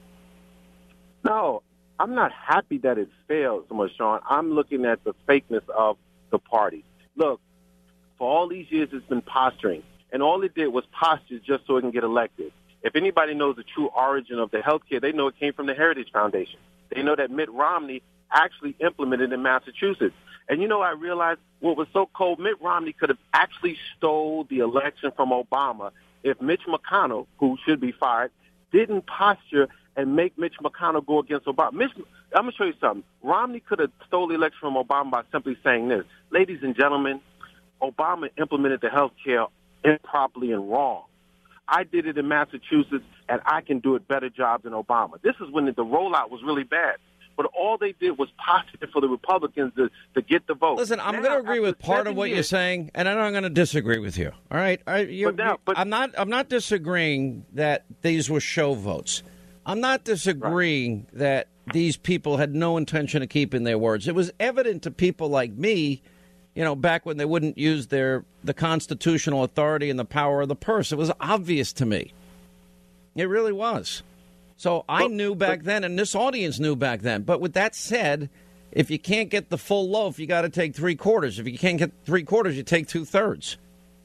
No, I'm not happy that it failed so much, Sean. I'm looking at the fakeness of the party. Look, for all these years, it's been posturing, and all it did was posture just so it can get elected. If anybody knows the true origin of the health care, they know it came from the Heritage Foundation. They know that Mitt Romney actually implemented it in Massachusetts. And, you know, I realized what was so cold, Mitt Romney could have actually stole the election from Obama if Mitch McConnell, who should be fired, didn't posture and make Mitch McConnell go against Obama. Mitch, I'm going to show you something. Romney could have stole the election from Obama by simply saying this. Ladies and gentlemen, Obama implemented the health care improperly and wrong. I did it in Massachusetts, and I can do it better job than Obama. This is when the, the rollout was really bad. But all they did was posture for the Republicans to, to get the vote. Listen, I'm now, going to agree with part of what years, you're saying, and I'm going to disagree with you. All right, I, you, but now, but, I'm not. I'm not disagreeing that these were show votes. I'm not disagreeing right. that these people had no intention of keeping their words. It was evident to people like me, you know, back when they wouldn't use their the constitutional authority and the power of the purse. It was obvious to me. It really was. So I knew back then, and this audience knew back then. But with that said, if you can't get the full loaf, you got to take three quarters. If you can't get three quarters, you take two thirds.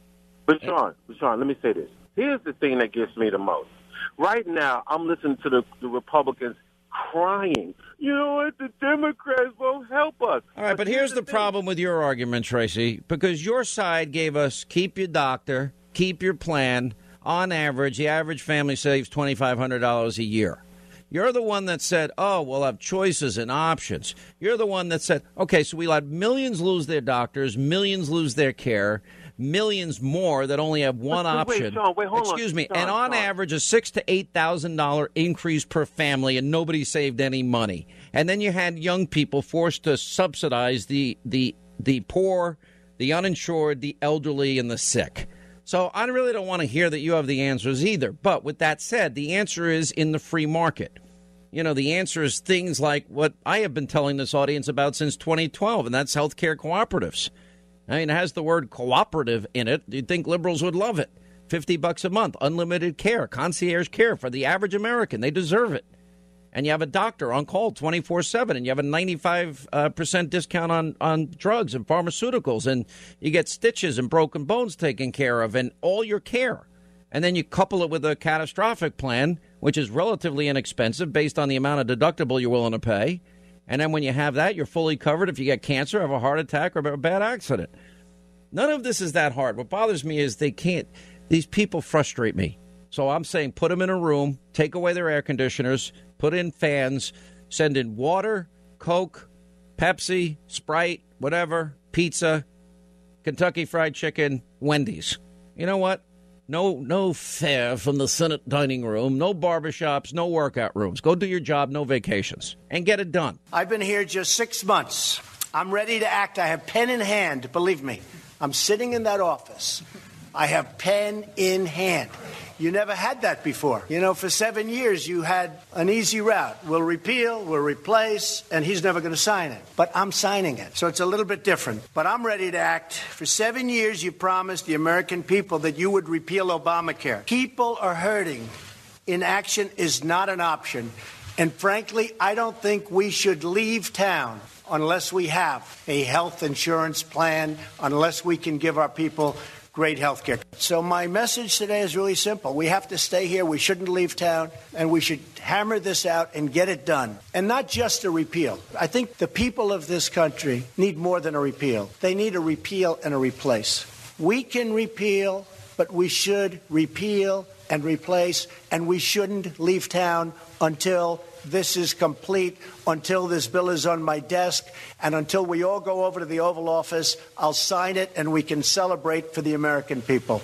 But Sean, Sean, let me say this. Here's the thing that gets me the most. Right now, I'm listening to the, the Republicans crying. You know what? The Democrats won't help us. All right, but, but here's, here's the, the problem with your argument, Tracy, because your side gave us keep your doctor, keep your plan. On average, the average family saves twenty-five hundred dollars a year. You're the one that said, oh, we'll have choices and options. You're the one that said, okay, so we'll have millions lose their doctors, millions lose their care, millions more that only have one wait, option. Wait, Sean, wait, hold Excuse on. me. Sean, and on Sean. average, a six to eight thousand dollar increase per family, and nobody saved any money. And then you had young people forced to subsidize the the the poor, the uninsured, the elderly, and the sick. So I really don't want to hear that you have the answers either. But with that said, the answer is in the free market. You know, the answer is things like what I have been telling this audience about since twenty twelve, and that's healthcare cooperatives. I mean, it has the word cooperative in it. You'd think liberals would love it. fifty bucks a month, unlimited care, concierge care for the average American. They deserve it. And you have a doctor on call twenty-four seven, and you have a ninety-five percent discount on, on drugs and pharmaceuticals, and you get stitches and broken bones taken care of, and all your care. And then you couple it with a catastrophic plan, which is relatively inexpensive based on the amount of deductible you're willing to pay. And then when you have that, you're fully covered if you get cancer, have a heart attack, or a bad accident. None of this is that hard. What bothers me is they can't, these people frustrate me. So I'm saying put them in a room, take away their air conditioners, put in fans, send in water, Coke, Pepsi, Sprite, whatever, pizza, Kentucky Fried Chicken, Wendy's. You know what? No no fare from the Senate dining room, no barbershops, no workout rooms. Go do your job, no vacations, and get it done. I've been here just six months. I'm ready to act. I have pen in hand, believe me. I'm sitting in that office. I have pen in hand. You never had that before. You know, for seven years, you had an easy route. We'll repeal, we'll replace, and he's never going to sign it. But I'm signing it, so it's a little bit different. But I'm ready to act. For seven years, you promised the American people that you would repeal Obamacare. People are hurting. Inaction is not an option. And frankly, I don't think we should leave town unless we have a health insurance plan, unless we can give our people great health care. So my message today is really simple. We have to stay here. We shouldn't leave town, and we should hammer this out and get it done. And not just a repeal. I think the people of this country need more than a repeal. They need a repeal and a replace. We can repeal, but we should repeal and replace, and we shouldn't leave town until this is complete, until this bill is on my desk, and until we all go over to the Oval Office. I'll sign it, and we can celebrate for the American people.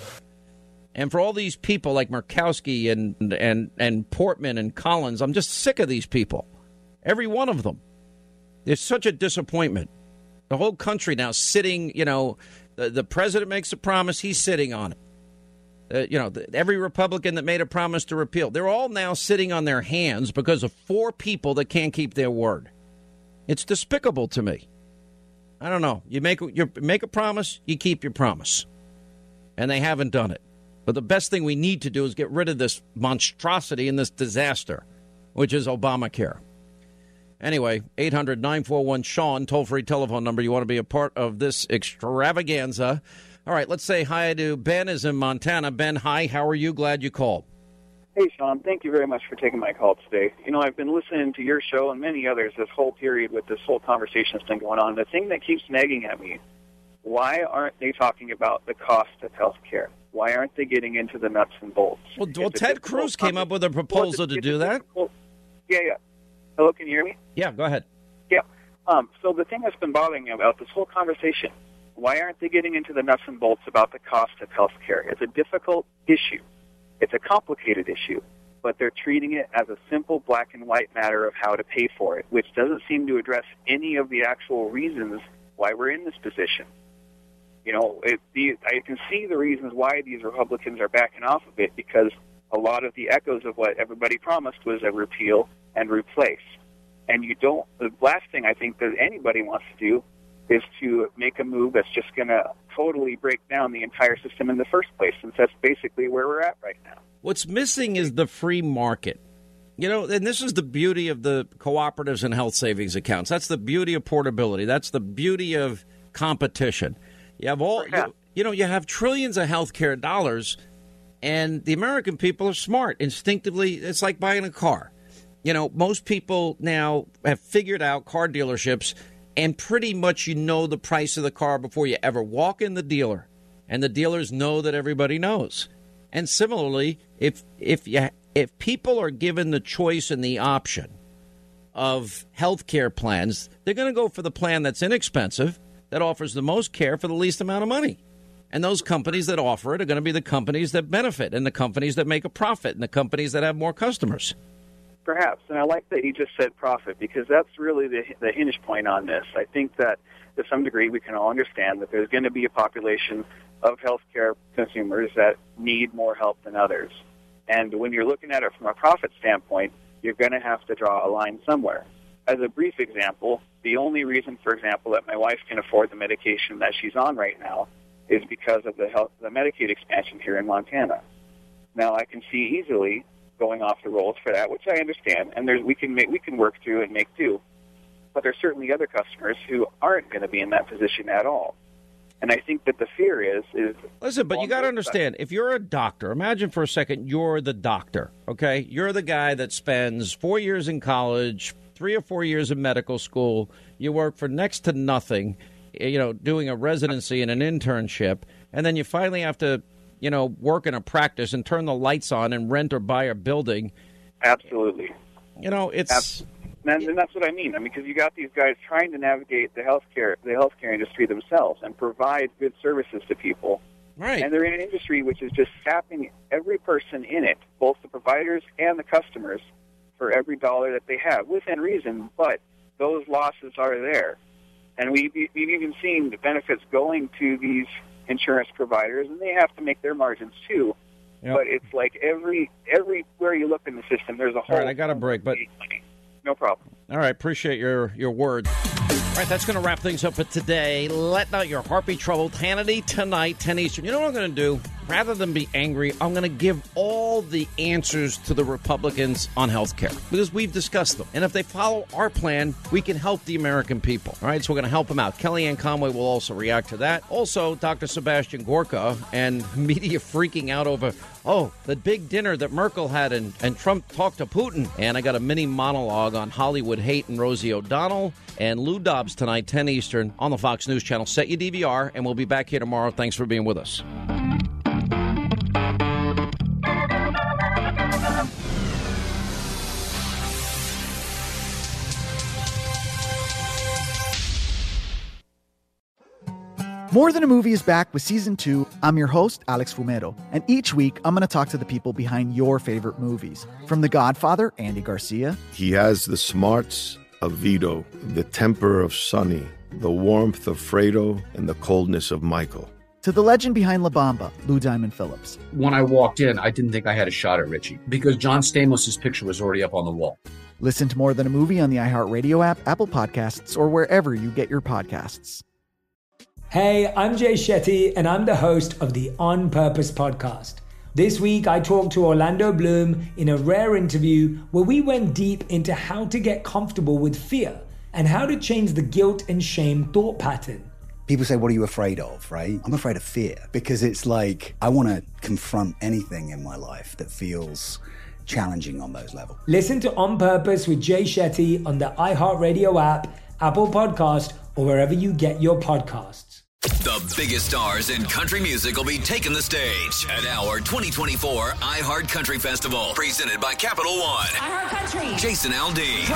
And for all these people like Murkowski and and and Portman and Collins, I'm just sick of these people. Every one of them. There's such a disappointment. The whole country now sitting, you know, the, the president makes a promise, he's sitting on it. Uh, you know, the, every Republican that made a promise to repeal, they're all now sitting on their hands because of four people that can't keep their word. It's despicable to me. I don't know. You make you make a promise, you keep your promise. And they haven't done it. But the best thing we need to do is get rid of this monstrosity and this disaster, which is Obamacare. Anyway, eight hundred nine four one Sean, toll-free telephone number. You want to be a part of this extravaganza. All right, let's say hi to Ben is in Montana. Ben, hi, how are you? Glad you called. Hey, Sean, thank you very much for taking my call today. You know, I've been listening to your show and many others this whole period with this whole conversation that's been going on. The thing that keeps nagging at me, why aren't they talking about the cost of health care? Why aren't they getting into the nuts and bolts? Well, well Ted Cruz came up with a proposal to do that. Yeah, yeah. Hello, can you hear me? Yeah, go ahead. Yeah. Um, so the thing that's been bothering me about this whole conversation, why aren't they getting into the nuts and bolts about the cost of health care? It's a difficult issue. It's a complicated issue, but they're treating it as a simple black and white matter of how to pay for it, which doesn't seem to address any of the actual reasons why we're in this position. You know, it, the, I can see the reasons why these Republicans are backing off of it, because a lot of the echoes of what everybody promised was a repeal and replace. And you don't, the last thing I think that anybody wants to do is to make a move that's just going to totally break down the entire system in the first place, since that's basically where we're at right now. What's missing is the free market. You know, and this is the beauty of the cooperatives and health savings accounts. That's the beauty of portability. That's the beauty of competition. You have all, you, you know, you have trillions of healthcare dollars, and the American people are smart. Instinctively, it's like buying a car. You know, most people now have figured out car dealerships, and pretty much you know the price of the car before you ever walk in the dealer, and the dealers know that everybody knows. And similarly, if if you if people are given the choice and the option of health care plans, they're going to go for the plan that's inexpensive, that offers the most care for the least amount of money. And those companies that offer it are going to be the companies that benefit, and the companies that make a profit, and the companies that have more customers. Perhaps, and I like that you just said profit, because that's really the, the hinge point on this. I think that to some degree we can all understand that there's going to be a population of healthcare consumers that need more help than others. And when you're looking at it from a profit standpoint, you're going to have to draw a line somewhere. As a brief example, the only reason, for example, that my wife can afford the medication that she's on right now is because of the health, the Medicaid expansion here in Montana. Now, I can see easily going off the rolls for that, which I understand, and there's, we can make, we can work through and make do. But there's certainly other customers who aren't going to be in that position at all. And I think that the fear is is listen, but you got to understand, if you're a doctor, imagine for a second you're the doctor, okay? You're the guy that spends four years in college, three or four years in medical school. You work for next to nothing, you know, doing a residency and an internship, and then you finally have to, you know, work in a practice and turn the lights on and rent or buy a building. Absolutely. You know, it's... Absolutely. And, and that's what I mean. I mean, because you got these guys trying to navigate the healthcare, the healthcare industry themselves and provide good services to people. Right. And they're in an industry which is just sapping every person in it, both the providers and the customers, for every dollar that they have, within reason. But those losses are there. And we've, we've even seen the benefits going to these insurance providers, and they have to make their margins too. Yep. But it's like every everywhere you look in the system, there's a whole... All right, I got a break, but... No problem. All right, appreciate your, your words. All right, that's going to wrap things up for today. Let out your heartbeat troubled Hannity tonight, ten Eastern. You know what I'm going to do? Rather than be angry, I'm going to give all the answers to the Republicans on health care, because we've discussed them. And if they follow our plan, we can help the American people. All right, so we're going to help them out. Kellyanne Conway will also react to that. Also, Doctor Sebastian Gorka and media freaking out over, oh, the big dinner that Merkel had and, and Trump talked to Putin. And I got a mini monologue on Hollywood hate and Rosie O'Donnell and Lou Dobbs tonight, ten Eastern, on the Fox News Channel. Set your D V R, and we'll be back here tomorrow. Thanks for being with us. More Than a Movie is back with Season two. I'm your host, Alex Fumero, and each week I'm going to talk to the people behind your favorite movies. From The Godfather, Andy Garcia. He has the smarts of Vito, the temper of Sonny, the warmth of Fredo, and the coldness of Michael. To the legend behind La Bamba, Lou Diamond Phillips. When I walked in, I didn't think I had a shot at Richie because John Stamos' picture was already up on the wall. Listen to More Than a Movie on the iHeartRadio app, Apple Podcasts, or wherever you get your podcasts. Hey, I'm Jay Shetty, and I'm the host of the On Purpose podcast. This week, I talked to Orlando Bloom in a rare interview where we went deep into how to get comfortable with fear and how to change the guilt and shame thought pattern. People say, what are you afraid of, right? I'm afraid of fear because it's like I want to confront anything in my life that feels challenging on those levels. Listen to On Purpose with Jay Shetty on the iHeartRadio app, Apple Podcast, or wherever you get your podcasts. The biggest stars in country music will be taking the stage at our twenty twenty-four iHeart Country Festival, presented by Capital One. iHeart Country. Jason Aldean,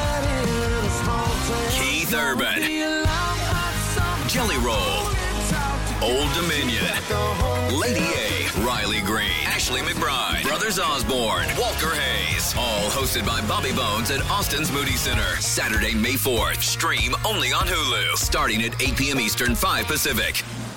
Keith Urban, Jelly Roll, Old Dominion, Lady A, Riley Green, Ashley McBride, Brothers Osborne, Walker Hayes. All hosted by Bobby Bones at Austin's Moody Center. Saturday, May fourth. Stream only on Hulu. Starting at eight p.m. Eastern, five Pacific.